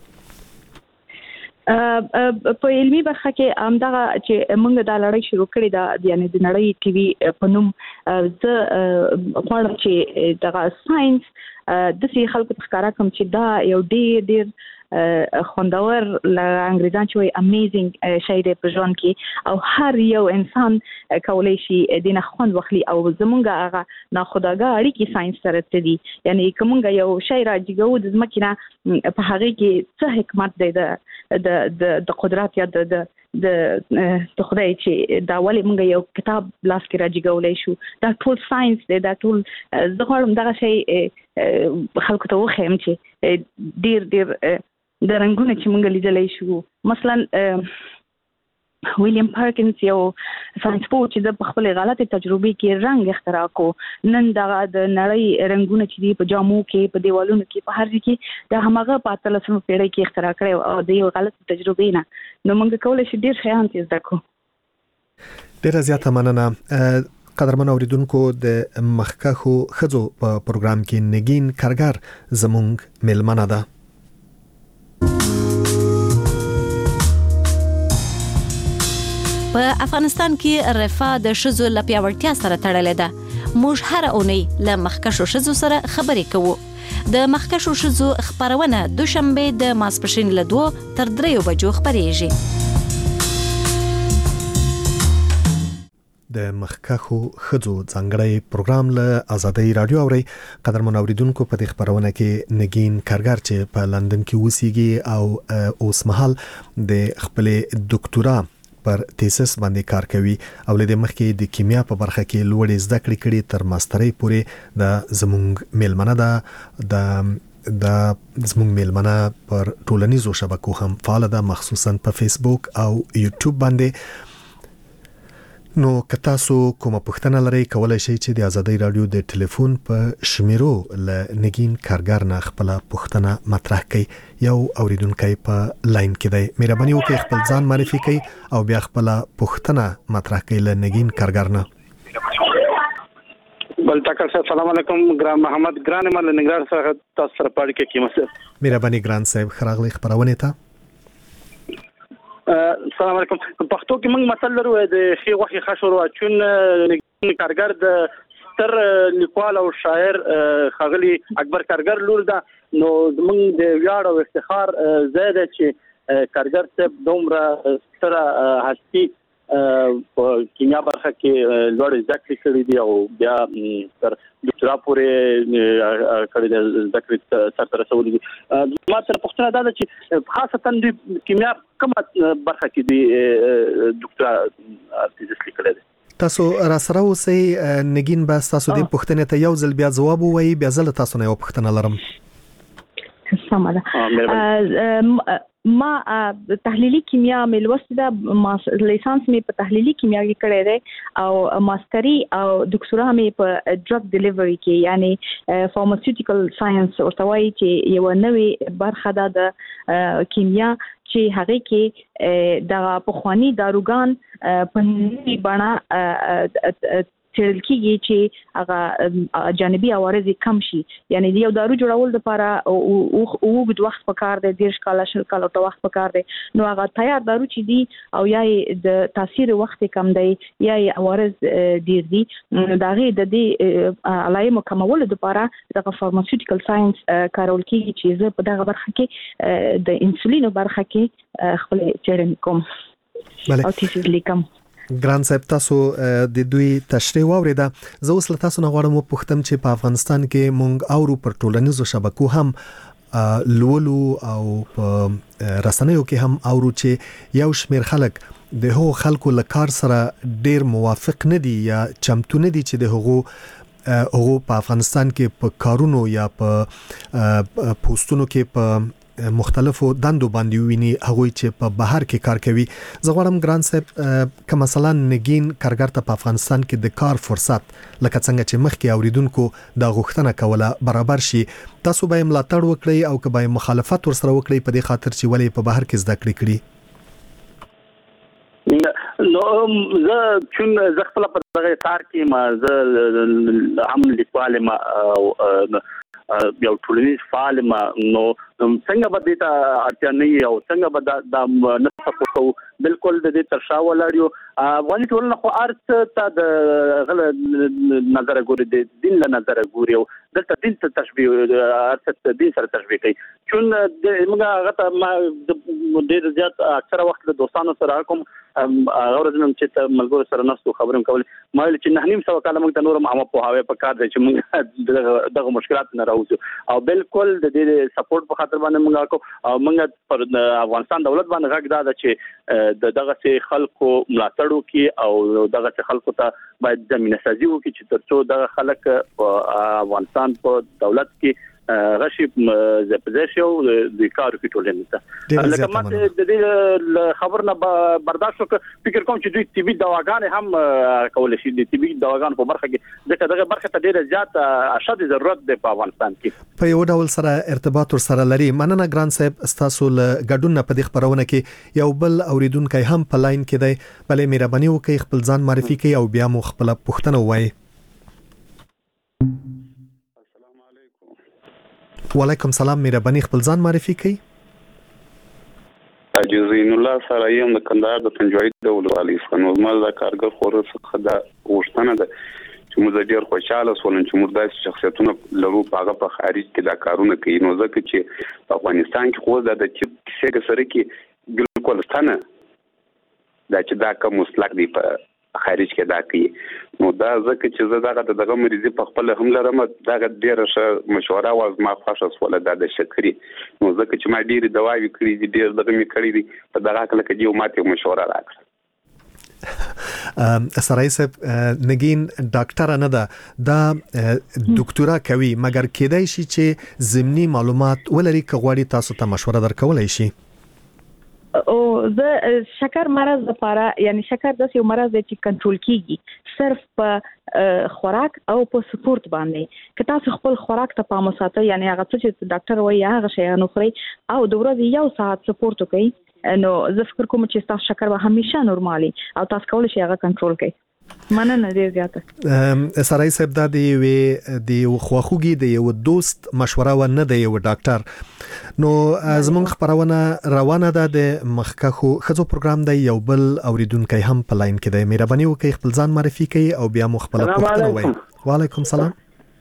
په علمي برخه کې همدغه چې موږ د لړۍ شروع کړې ده یعنی د نړۍ ټي وي په نوم زه غواړم چې دغه ساينس د سې خلکو ښکارا کوم چې دا یو ډېر ډېر خوندور ل انګریزان چې وي امیزینګ شی دی په ژوند کې او هر یو انسان کولای شي د نه خوند واخلي او زمونږ هغه ناخودآګاه اړیکې ساينس سره تدي. یعنی کومه یو شی راځيګو د ځمکې په هغه کې څه حکمت دی د د د قدرت یا د د خدای چې دا ولې موږ یو کتاب لاس کې راځيګولای شو. دا ټول ساينس دی، دا ټول زه غواړم دغه شی خلکو ته وښیم چې ډیر ډیر د رنگونه چې موږ لیدلای شو. مثلا ویلیام پارکینز یو ساينسپوه چې د خپل غلطه تجربې کې رنگ اختراع کو. نن دغه د نړۍ رنگونه چې دی په جامو کې په دیوالونو کې په هر ځای کې د همغه په اتلسمه پیړۍ کې اختراع کړي او د یو غلطه تجربې نه نو موږ کولای شو ډیر شیان تیز دکو. ډیر زیاته مننه. قدرمن اوریدونکو د مخکخو خزو په پروګرام کې نگین کارګر زمونږ ملمنه ده. په افغانستان کې رفاه د شذو له پیاوړتیا سره تړلې ده. موږ هر اونۍ له مخکشو شذو سره خبرې کوو. د مخکشو شذو خبرونه دوشنبه د ماسپښین له دوه تر دریو بجو خبرېږي. د مخکخو خزو ځانګړی پروګرام له آزادۍ رادیو اوري. قدرمن اوریدونکو په دې خبرونه کې نگین کارګر چې په لندن کې اوسېږي او اوس مهال د خپل ډاکټورا پر تیسس باندې کار کوي او له دې مخکې د کیمیا په برخه کې لوړې زده کړې کړې تر ماسترۍ پورې د زمونږ میلمنه ده. د د زمونږ میلمنه پر ټولنیزو شبکو هم فعال ده، مخصوصا په فیسبوک او یوټیوب باندې. نو که تاسو کومه پوښتنه لرئ کولای شئ چې د آزادۍ رادیو د ټلیفون په شمیرو ل نگین کارګر نه خپل پوښتنه مطرح کړئ. یو اوریدونکو په لاین کې دی، مهرباني وکړئ خپل ځان معرفي کړئ او بیا خپل پوښتنه مطرح کړئ ل نگین کارګر نه. بل تاکل السلام علیکم ګران محمد ګران مل نګار سره تاسو سره پاړ کې کیمه. مهرباني ګران صاحب خراغلی خبرونه ته. السلام علیکم. پښتو کې موږ مثال لرو د خي غوخي خشور او چون کارګر د ستر لیکوال او شاعر خغلی اکبر کارګر لور ده. نو موږ د ویاړ او افتخار زیاده چې کارګر ته دومره ستر هستی په کیمیا برخه کې لوړ ذکر کړی دی او بیا تر ډاکټرا پورې کړی د ذکر سره رسولي دي. ما تر پښتنه دا چې خاصه د کیمیا کومه برخه کې دی ډاکټرا تیزس لیکل دي. تاسو را سره اوسئ نگین، بس تاسو د پښتنې ته یو ځل بیا جواب وایي، بیا ځل تاسو نه یو پښتنه لرم. سمه ده. ما تحلیلي کیمیا مې لوستې ده، ما لیسانس مې په تحلیلي کیمیا کې کړی دی او ماستري او دکتورا مې په ډرګ ډیلیوري کې، یعنی فارماسیوټیکل ساينس ورته وایي چې یو نوې برخه ده د کیمیا چې هغه کې د پخوانی داروګان په نوې بڼه چیرل کیږي چې هغه جانبي عوارض کم شي. یعنی یو دارو جوړول لپاره او وګد وخت پکار دی، ډیر کال شل کال او وخت پکار دی، نو هغه تیار دارو چې دی او یا د تاثیر وخت کم دی یا عوارض ډیر دي، نو دا غي د دې علایمو کمولو لپاره د فارماسیوټیکل ساينس کارول کیږي چې زه په دغه برخه کې د انسولین برخه کې خپل چیرې کوم او تیسیز لیکم. ګران صاحب تاسو د دوی تشریح واوریده، زه اوس له تاسو نه غواړم وپوښتم چې په افغانستان کې مونږ اورو پر ټولنیزو شبکو هم لولو او په رسنیو کې هم اورو چې یو شمیر خلک د هغو خلکو له کار سره ډیر موافق نه دي یا چمتو نه دي چې د هغو هغو په افغانستان کې په کارونو یا په پوسټونو کې په مختلفو دندو باندې ویني هغه چې په بهر کې کار کوي. زه غواړم ګران صاحب که مثلا نګین کارګر ته په افغانستان کې د کار فرصت لکه څنګه چې مخکې اوریدونکو د غوښتنه کوله برابر شي، تاسو به ملاتړ وکړئ او که به مخالفت ورسره وکړئ په دې خاطر چې ولې په بهر کې زده کړې کړي؟ نو زه چون زه خپل په دغه کار کې ما زه هم لیکوال ما یو ټولنیز فعال ما، نو څنګه به دې ته اړتیا نه او څنګه به دا نه تاسو بالکل د دې تر شا ولاړیو. افغاني ټولنه خو ارڅ ته د غل نظر ګوري، د دین له نظر ګوري او دلته دین ته تشبیه ارڅ ته دین سره تشبیه کوي. چون موږ هغه ته ما ډېر زیات اکثره وخت د دوستانو سره کوم هغه ورځم چې ملګرو سره نفسو خبرم کول، ما ویل چې نه نیم سو کاله موږ د نورم عامه په هاوی په کار دی چې موږ دغه مشکلات نه راوځو او بالکل د دې سپورټ په خاطر باندې موږ کو او موږ پر افغانستان دولت باندې غږ دا چې دغه سي خلکو ملاتړ وکي او دغه سي خلکو ته باید زمينه سازي وکي چې ترڅو دغه خلک په افغانستان په دولت کې غشي زپزشو د کارو کې ټولنه ته لکه ماته د دې خبرونه برداشت وک فکر کوم چې دوی طبي دواګان هم کول شي، د طبي دواګان په برخه کې ځکه دغه برخه ته ډیره زیات اشد ضرورت دی په افغانستان کې. په یو ډول سره ارتباط ور سره لري. مننه ګران صاحب تاسو له ګډون په دې خبرونه کې یو بل اوریدونکو هم په لاین کې دی، بلې مهرباني وکړئ خپل ځان معرفي کړئ او بیا مو خپل پوښتنه وایي. وعلیکم سلام، مهرباني خپل ځان معرفي کړئ. اجازین الله سره یم د کندهار د پنجوایي د ولسوالۍ څخه. نو زما د کارګر خور څخه د غوښتنه ده چې موږ ډېر خوشاله سولم چې موږ داسې شخصیتونه لرو په هغه په خارج کې دا کارونه کوي. نو ځکه چې په افغانستان کې خو دا د چې سره کې بالکل ستنه دا چې دا کوم مسلک دی په خارج کې دا کوي. نو دا ځکه چې زه دغه دغه مریضي په خپل هم لرم، دا ډیره ښه مشوره واز ما خوښه سول دا د شکرې. نو ځکه چې ما ډیره دواوی کړې دي، ډیر دغه می کړې دي په دغه کله کې یو ماته مشوره راکړه. سرای صاحب نگین ډاکټر نه ده، دا دکتورا کوي، مګر کېدای شي چې ضمني معلومات ولري کغواړي تاسو ته مشوره درکولای شي. او زه شکر مرض لپاره، یعنی شکر داسې یو مرض دی چې کنټرول کیږي صرف په خوراک او په سپورت باندې. که تاسو خپل خوراک ته پام وساتئ، یعنی هغه څه چې ډاکټر وایي هغه شیان خورئ او د ورځې یو ساعت سپورت وکړئ، نو زه فکر کوم چې تاسو شکر به همیشه نورمالي او تاسو کولی شئ هغه کنټرول کړئ. مننه ډیر زیاته. سرای صاحب دا دی وی دی خواخوږي دی یو دوست مشوره و نه دی یو ډاکټر. نو زمونږ خبرونه روانه ده د مخکخو خزو پروګرام دی، یو بل اوریدونکو هم په لاین کې دی. مهرباني وکړئ خپل ځان معرفي کړئ او بیا مو خپل پوښتنه وایي. وعلیکم سلام.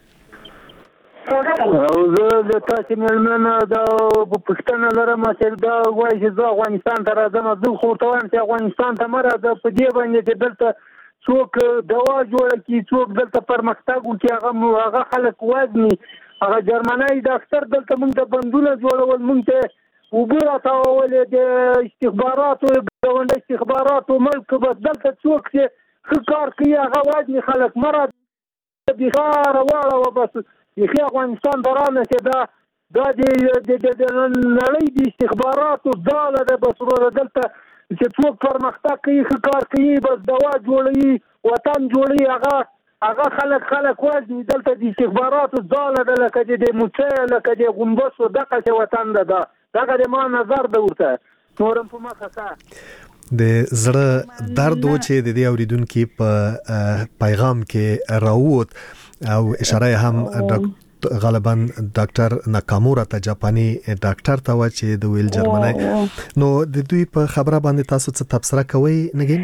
او زه د تاسو ملمنه دا پوښتنه لرم چې دا وایي چې زه افغانستان ته راځم، زه خو ته وایم چې افغانستان ته مراد په دې باندې چې دلته څوک دوا جوړه کی، څوک دلته پرمختګ وکړي، هغه هغه خلک وزني، هغه جرمنی ډاکټر دلته موږ ته بندونه جوړول، موږ ته اوبه راټولولې د استخباراتو ګاونډي استخباراتو ملک، بس دلته څوک چې ښه کار کوي هغه وزني خلک مراد د ښار واړه و. بس د افغانستان درانه چې دا دا د نړۍ د استخباراتو ځاله ده. بس وروره دلته چې څوک پرمختګ کوي، ښه کار کوي، بس دوا جوړوي، وطن جوړوي، هغه هغه خلک خلک وژني. دلته د استخباراتو ځاله ده، لکه د موسی، لکه د غومبسو، دغسې وطن ده. دا دغه د ما نظر ده ورته. نورم په مخه ښه د زړه درد و چې د دې اوریدونکي په پیغام کې راووت او اشاره هم غالبا ډاکټر ناکامورا ته جاپاني ډاکټر ته و چې د ویل جرمني. نو د دوی په خبره باندې تاسو څه تبصره کوئ نګین؟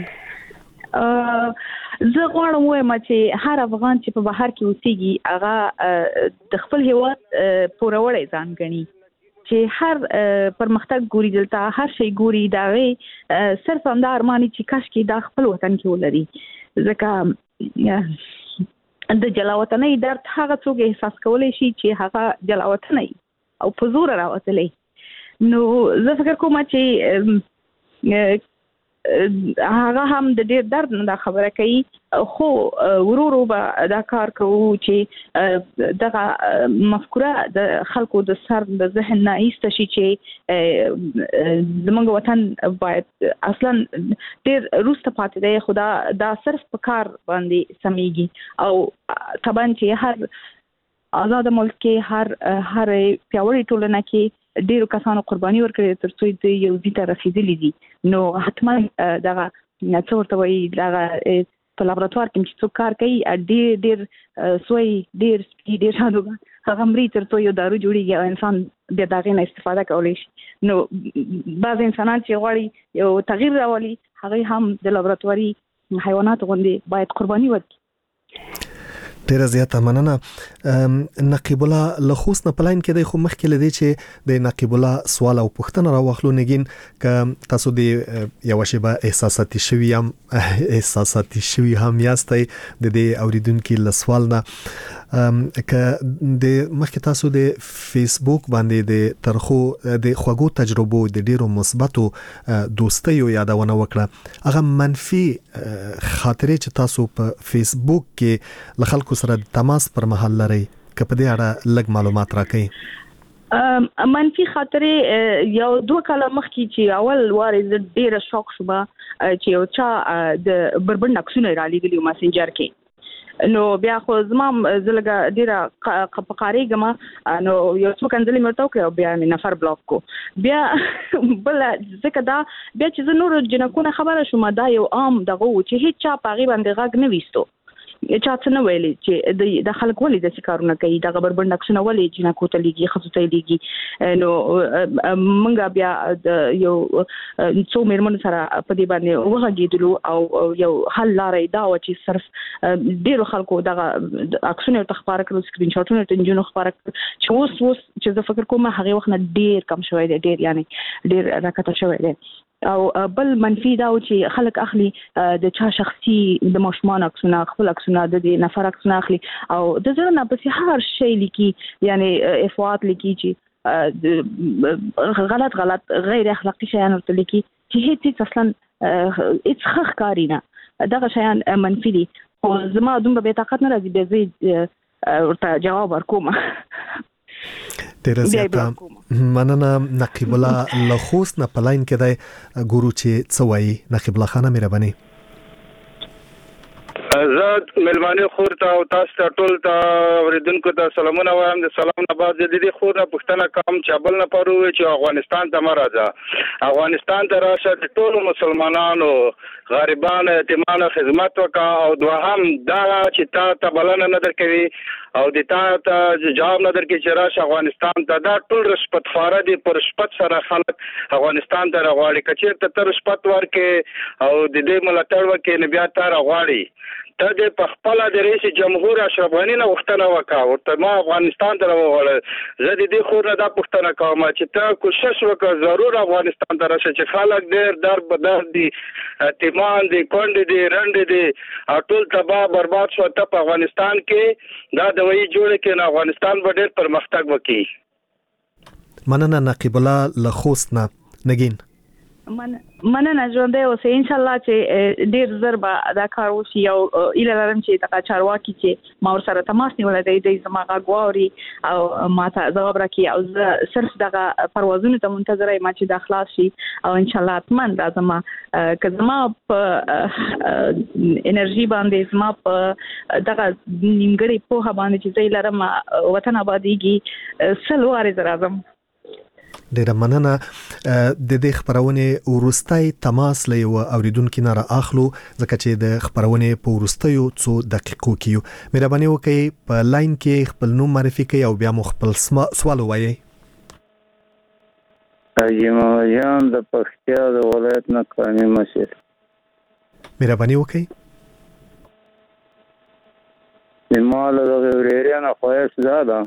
زه غواړم وایم چې هر افغان چې په بهر کې اوسېږي هغه د خپل هیواد پوروړی ځان ګڼي، چې هر پرمختګ ګوري، دلته هر شی ګوري، دا غي صرف هم دا ارماني چې کاش کې دا خپل وطن کې ولري. ځکه د جلاوطنۍ درد هغه څوک احساس کولی شي چې هغه جلاوطنۍ او په زور راوتلی. نو زه فکر کوم چې هغه هم د ډېر درد نه دا خبره کوي، خو ورورو به دا کار کوو چې دغه مفکوره د خلکو د سر د ذهن نه ایسته شي چې زموږ وطن باید اصلا ډېر وروسته پاتې دی، خو دا دا صرف په کار باندې سمیږي. او طبعا چې هر آزاد ملک کې هر هر پیاوړې ټولنه کې ډیرو کسانو قرباني ورکړي تر څو د یو ځای ته رسیدلي دي. نو حتما دغه څه ورته وایي دغه په لابراتوار کې چې څوک کار کوي ډېر ډېر سوی ډېر سپي ډېر جادوګر هغه مري تر څو یو دارو جوړیږي او انسان بیا د هغې نه استفاده کولی شي. نو بعض انسانان چې غواړي یو تغییر راولي هغوی هم د لابراتواري حیواناتو غوندې باید قرباني ورکړي. ډیره زیاته مننه. نقیب الله له خوست نه پلاین کې د خو مخکې لدی چې د نقیب الله سوال او پوښتنه راوخلو نګین ک تاسو د یو شی به احساساتي شوی هم احساساتي شوی هم یاستئ د دې اوریدونکو له سوال نه ک د مخکې تاسو د فیسبوک باندې د ترخو د خوګو تجربو د ډیرو مثبتو دوستیو یادونه وکړه. هغه منفي خاطرې چې تاسو په فیسبوک کې له خلکو سره تماس پر مهال لري، که په دې اړه لږ معلومات راکړئ. منفي خاطرې یو دوه کاله مخکې چې اول وار زه ډېره شوک شوم چې یو چا د بربند عکسونه رالیږلي مسنجر کې. نو بیا خو زما زه لږه ډېره په قارېږم، نو یو څو کنځلې مې ورته وکړې او بیا مې نفر بلاک کو. بیا بله ځکه دا بیا چې زه نورو جنکونه خبره شوم دا یو عام دغه و چې هېڅ چا په هغې باندې غږ نه ویستو، چا څه نه ویلي چې د خلک ولې داسې کارونه کوي، دغه بربند عکسونه ولې جنکو ته لیږي، ښځو ته یې لیږي. نو موږ بیا د یو څو مېرمنو سره په دې باندې وغږېدلو او یو حل لاره یې دا وه چې صرف ډېرو خلکو دغه عکسونه ورته خپاره کړل، سکرین شاټونه ورته نجونو خپاره کړل چې اوس اوس چې زه فکر کوم هغې وخت نه ډېر کم شوی دی، ډېر یعنې ډېر راکته شوی دی. او بل منفي دا و چې خلک اخلي د چا شخصي د ماشومان عکسونه، خپل عکسونه، د دې نفر عکسونه اخلي او د زړه نه پسې هر شی لیکي، یعنی افواط لیکي چې غلط غلط غیر اخلاقي شیان ورته لیکي چې هیڅ هیڅ اصلا هیڅ ښه ښکاري نه. دغه شیان منفي دي، خو زما دومره بې طاقت نه راځي بیا زه ورته جواب ورکوم. ډیره زیاته مننه. نقیب الله له خوست نه پلاین کې دی، ګورو چې څه وایي. نقیب الله خانه مهرباني. زه ملمانه خور ته او تاسو ته ټول ته اوریدونکو ته سلامونه وایم. د سلام نه بعد د دې خور نه پوښتنه کوم چې بل نه پرو چې افغانستان ته مرزه افغانستان ته راشه د ټول مسلمانانو غریبانو یتیمانو خدمت وکړه، او دوهم دا چې تا ته بلنه نه درکوي او د تا ته جواب نه درکوي چې راشه افغانستان ته. دا ټول رشوت خواره دي، په رشوت سره خلک افغانستان ته راغواړي. که چېرته ته رشوت ورکې او د دې ملاتړ وکړې نو بیا تا راغواړي. ته د په خپله د رئیس جمهور اشرف غني نه غوښتنه وکړه ورته ما افغانستان ته راوغواړه. زه د دې خور نه دا پوښتنه کوم چې ته کوشش وکړه ضرور افغانستان ته راشه چې خلک ډېر در به در دي، یتیمان دي، کونډې دي، رنډې دي او ټول تباه برباد شو. ته په افغانستان کې دا دوایي جوړه کړې نو افغانستان به ډېر پرمختګ وکړي. مننه نقیب الله له خوست نه. نګین من مننه ژوندۍ اوسئ ان شاء الله چې ډیر زر به دا کار وشي او ایله لرم چې دغه چارواکي چې ما ورسره تماس نیولی دی دی زما غږ واوري او ما ته ځواب راکړي او زه صرف دغه پروازونو ته منتظره یم چې دا خلاص شي او ان شاء الله حتما دا زما که زما په انرژي باندې زما په دغه نیمګړې پوهه باندې چې زه لرم وطن آبادیږي سل وارې زه راځم. ډیره مننه. د دې خبرونه ورستۍ تماس له یو اوریدونکو نه را اخلو ځکه چې د خبرونه په ورستیو څو دقیقو کې یو مهرباني وکړئ په لاین کې خپل نوم معرفي کړئ او بیا مو خپل سوال وایي. اجمه جان د پښتیا د ولایت نه قانوني مشر. مهرباني وکړئ. د مال د غوړیانو خواهش زده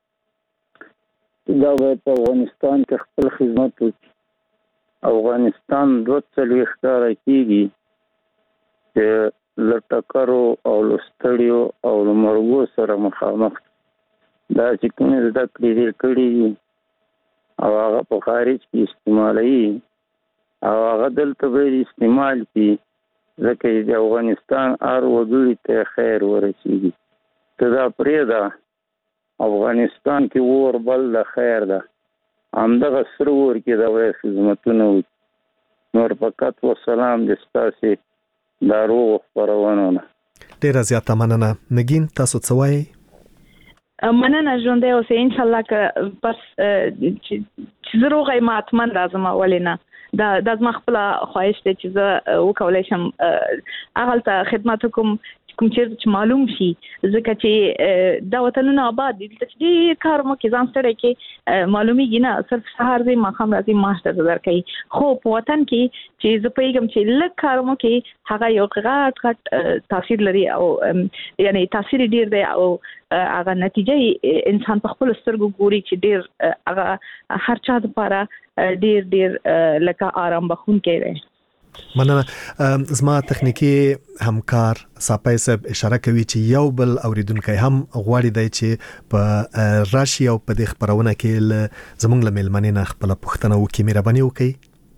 دا باید په افغانستان کې خپل خدمت وکړي. افغانستان دوه څلوېښت کاله کېږي چې له ټکرو او له ستړیو او له مرګو سره مخامخ دا چې کومې زده کړې ډېر کړي دي او هغه په خارج کې استعمالوي او هغه دلته باید استعمال کړي ځکه چې د افغانستان هر وګړي ته خیر ورسېږي. ته دا پرېږده افغانستان کې اور بل د خیر ده همدغه سره اور کې د وای خدمتونه وکړي. نور فقط وسلام د ستاسې د روغ خپرونه نه. ډیره زیاته مننه. نګین تاسو څه وایي؟ مننه ژوندۍ اوسئ ان شاء الله که بس چې زه روغه یم حتما راځم ولې نه دا دا زما خپله خواهش دی چې زه وکولی شم هغلته خدمت وکړم کوم چیرته چې معلوم شي ځکه چې دا وطنونه آباد دي دلته چې ډېر کار مو کې ځان ستړی کې معلومیږي نه صرف سهار ځئ ماښام راځئ معاش درته درکوي خو په وطن کې چې زه پوهېږم چې لږ کار مو کې هغه یو غټ غټ تاثیر لري او یعنی تاثیر ډېر دی او هغه نتیجه انسان په خپلو سترګو ګوري چې ډېر هغه هر چا دپاره ډېر ډېر لکه آرام بخونکی دی. مننه. زما تخنیکی همکار صاحب صاحب اشاره کوي چې یو بل اوریدونکو هم غواړي دی چې په راشي او په دې خبرونه کې زمونږ له مېلمنې نه خپل پوښتنه وکړي. مهرباني وکړئ.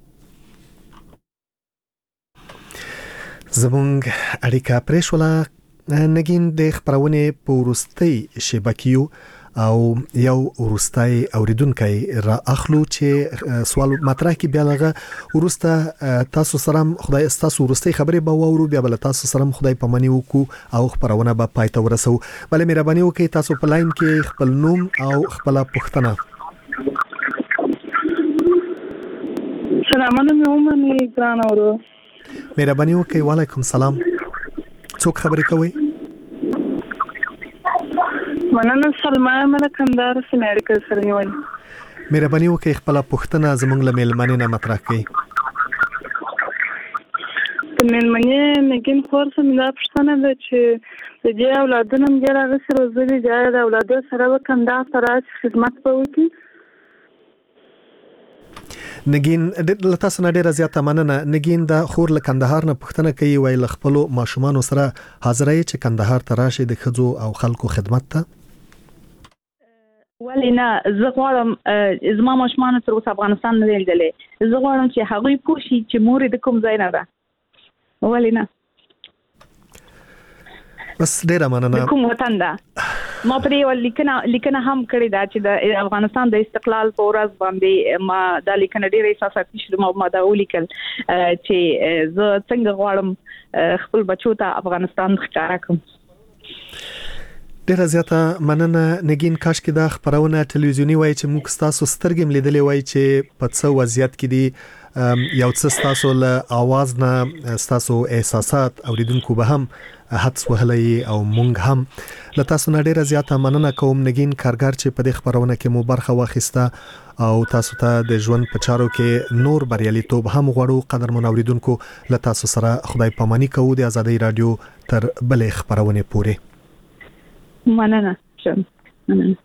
زمونږ اړیکه پرې شوله. نګین د خبرونه په وروستۍ شبکیو او یو ورستای اوریدونکو را اخلو چې سوال مطرح کی بیا لغه ورسته تاسو سره خدای تاسو ورستای خبرې به وورو بیا بل تاسو سره خدای پمنی وکړو او خبرونه به پایته ورسو. بل مهرباني وکړئ تاسو په لاین کې خپل نوم او خپل پوښتنه. سلام علیکم مې ګران اورو. مهرباني وکړئ. وعلیکم السلام. څوک خبرې کوي؟ مننه. سلمى مله کندهار سره اړیکه سره نیول. مهرباني وکړئ خپل پوښتنه زموږ له مېلمنې نه مطرح کړئ. د مېلمنې نګین خور سره دا پوښتنه ده چې د دې اولادونو هم ډېر هغه سره روزلي دي د اولادو سره به کندهار ته راشي خدمت به وکړي. نګین د تاسو نه ډیره زیاته مننه. نګین د خور له کندهار نه پوښتنه کوي وای له خپل ماشومان سره حاضرای چې کندهار ته راشي د خځو او خلکو خدمت ته. ولې نه زه غواړم زما ماشومان تر اوسه افغانستان نه دی لیدلی زه غواړم چې هغوی پوه شي چې مور د کوم ځای نه ده. ولې نه بس ډیره مننه. د کوم وطن ده. ما پرې یو لیکنه لیکنه هم کړې ده چې د افغانستان د استقلال په ورځ باندې ما دا لیکنه ډېره احساساتي شوم او ما دا ولیکل چې زه څنګه غواړم خپل بچو ته افغانستان ښکاره کړم. ډیره زیاته مننه نګین. کاش کې دا خبرونه ټلویزیونی وای چې موږ تاسو سترګې ملیدلې وای چې په څه وضعیت کې دي یو څه تاسو له आवाज نه تاسو احساسات اوریدونکو به هم حدس وهلای او مونږ هم له تاسو نه ډیره زیاته مننه کوم نګین کارګر چې په دې خبرونه کې مو برخه واخیسته او تاسو ته د ژوند په چارو کې نور بریالیتوب هم غواړو. قدرمن اوریدونکو له تاسو سره خدای پاماني کوو د آزادۍ رادیو تر بلې خبرونه پورې. مننه. مننه.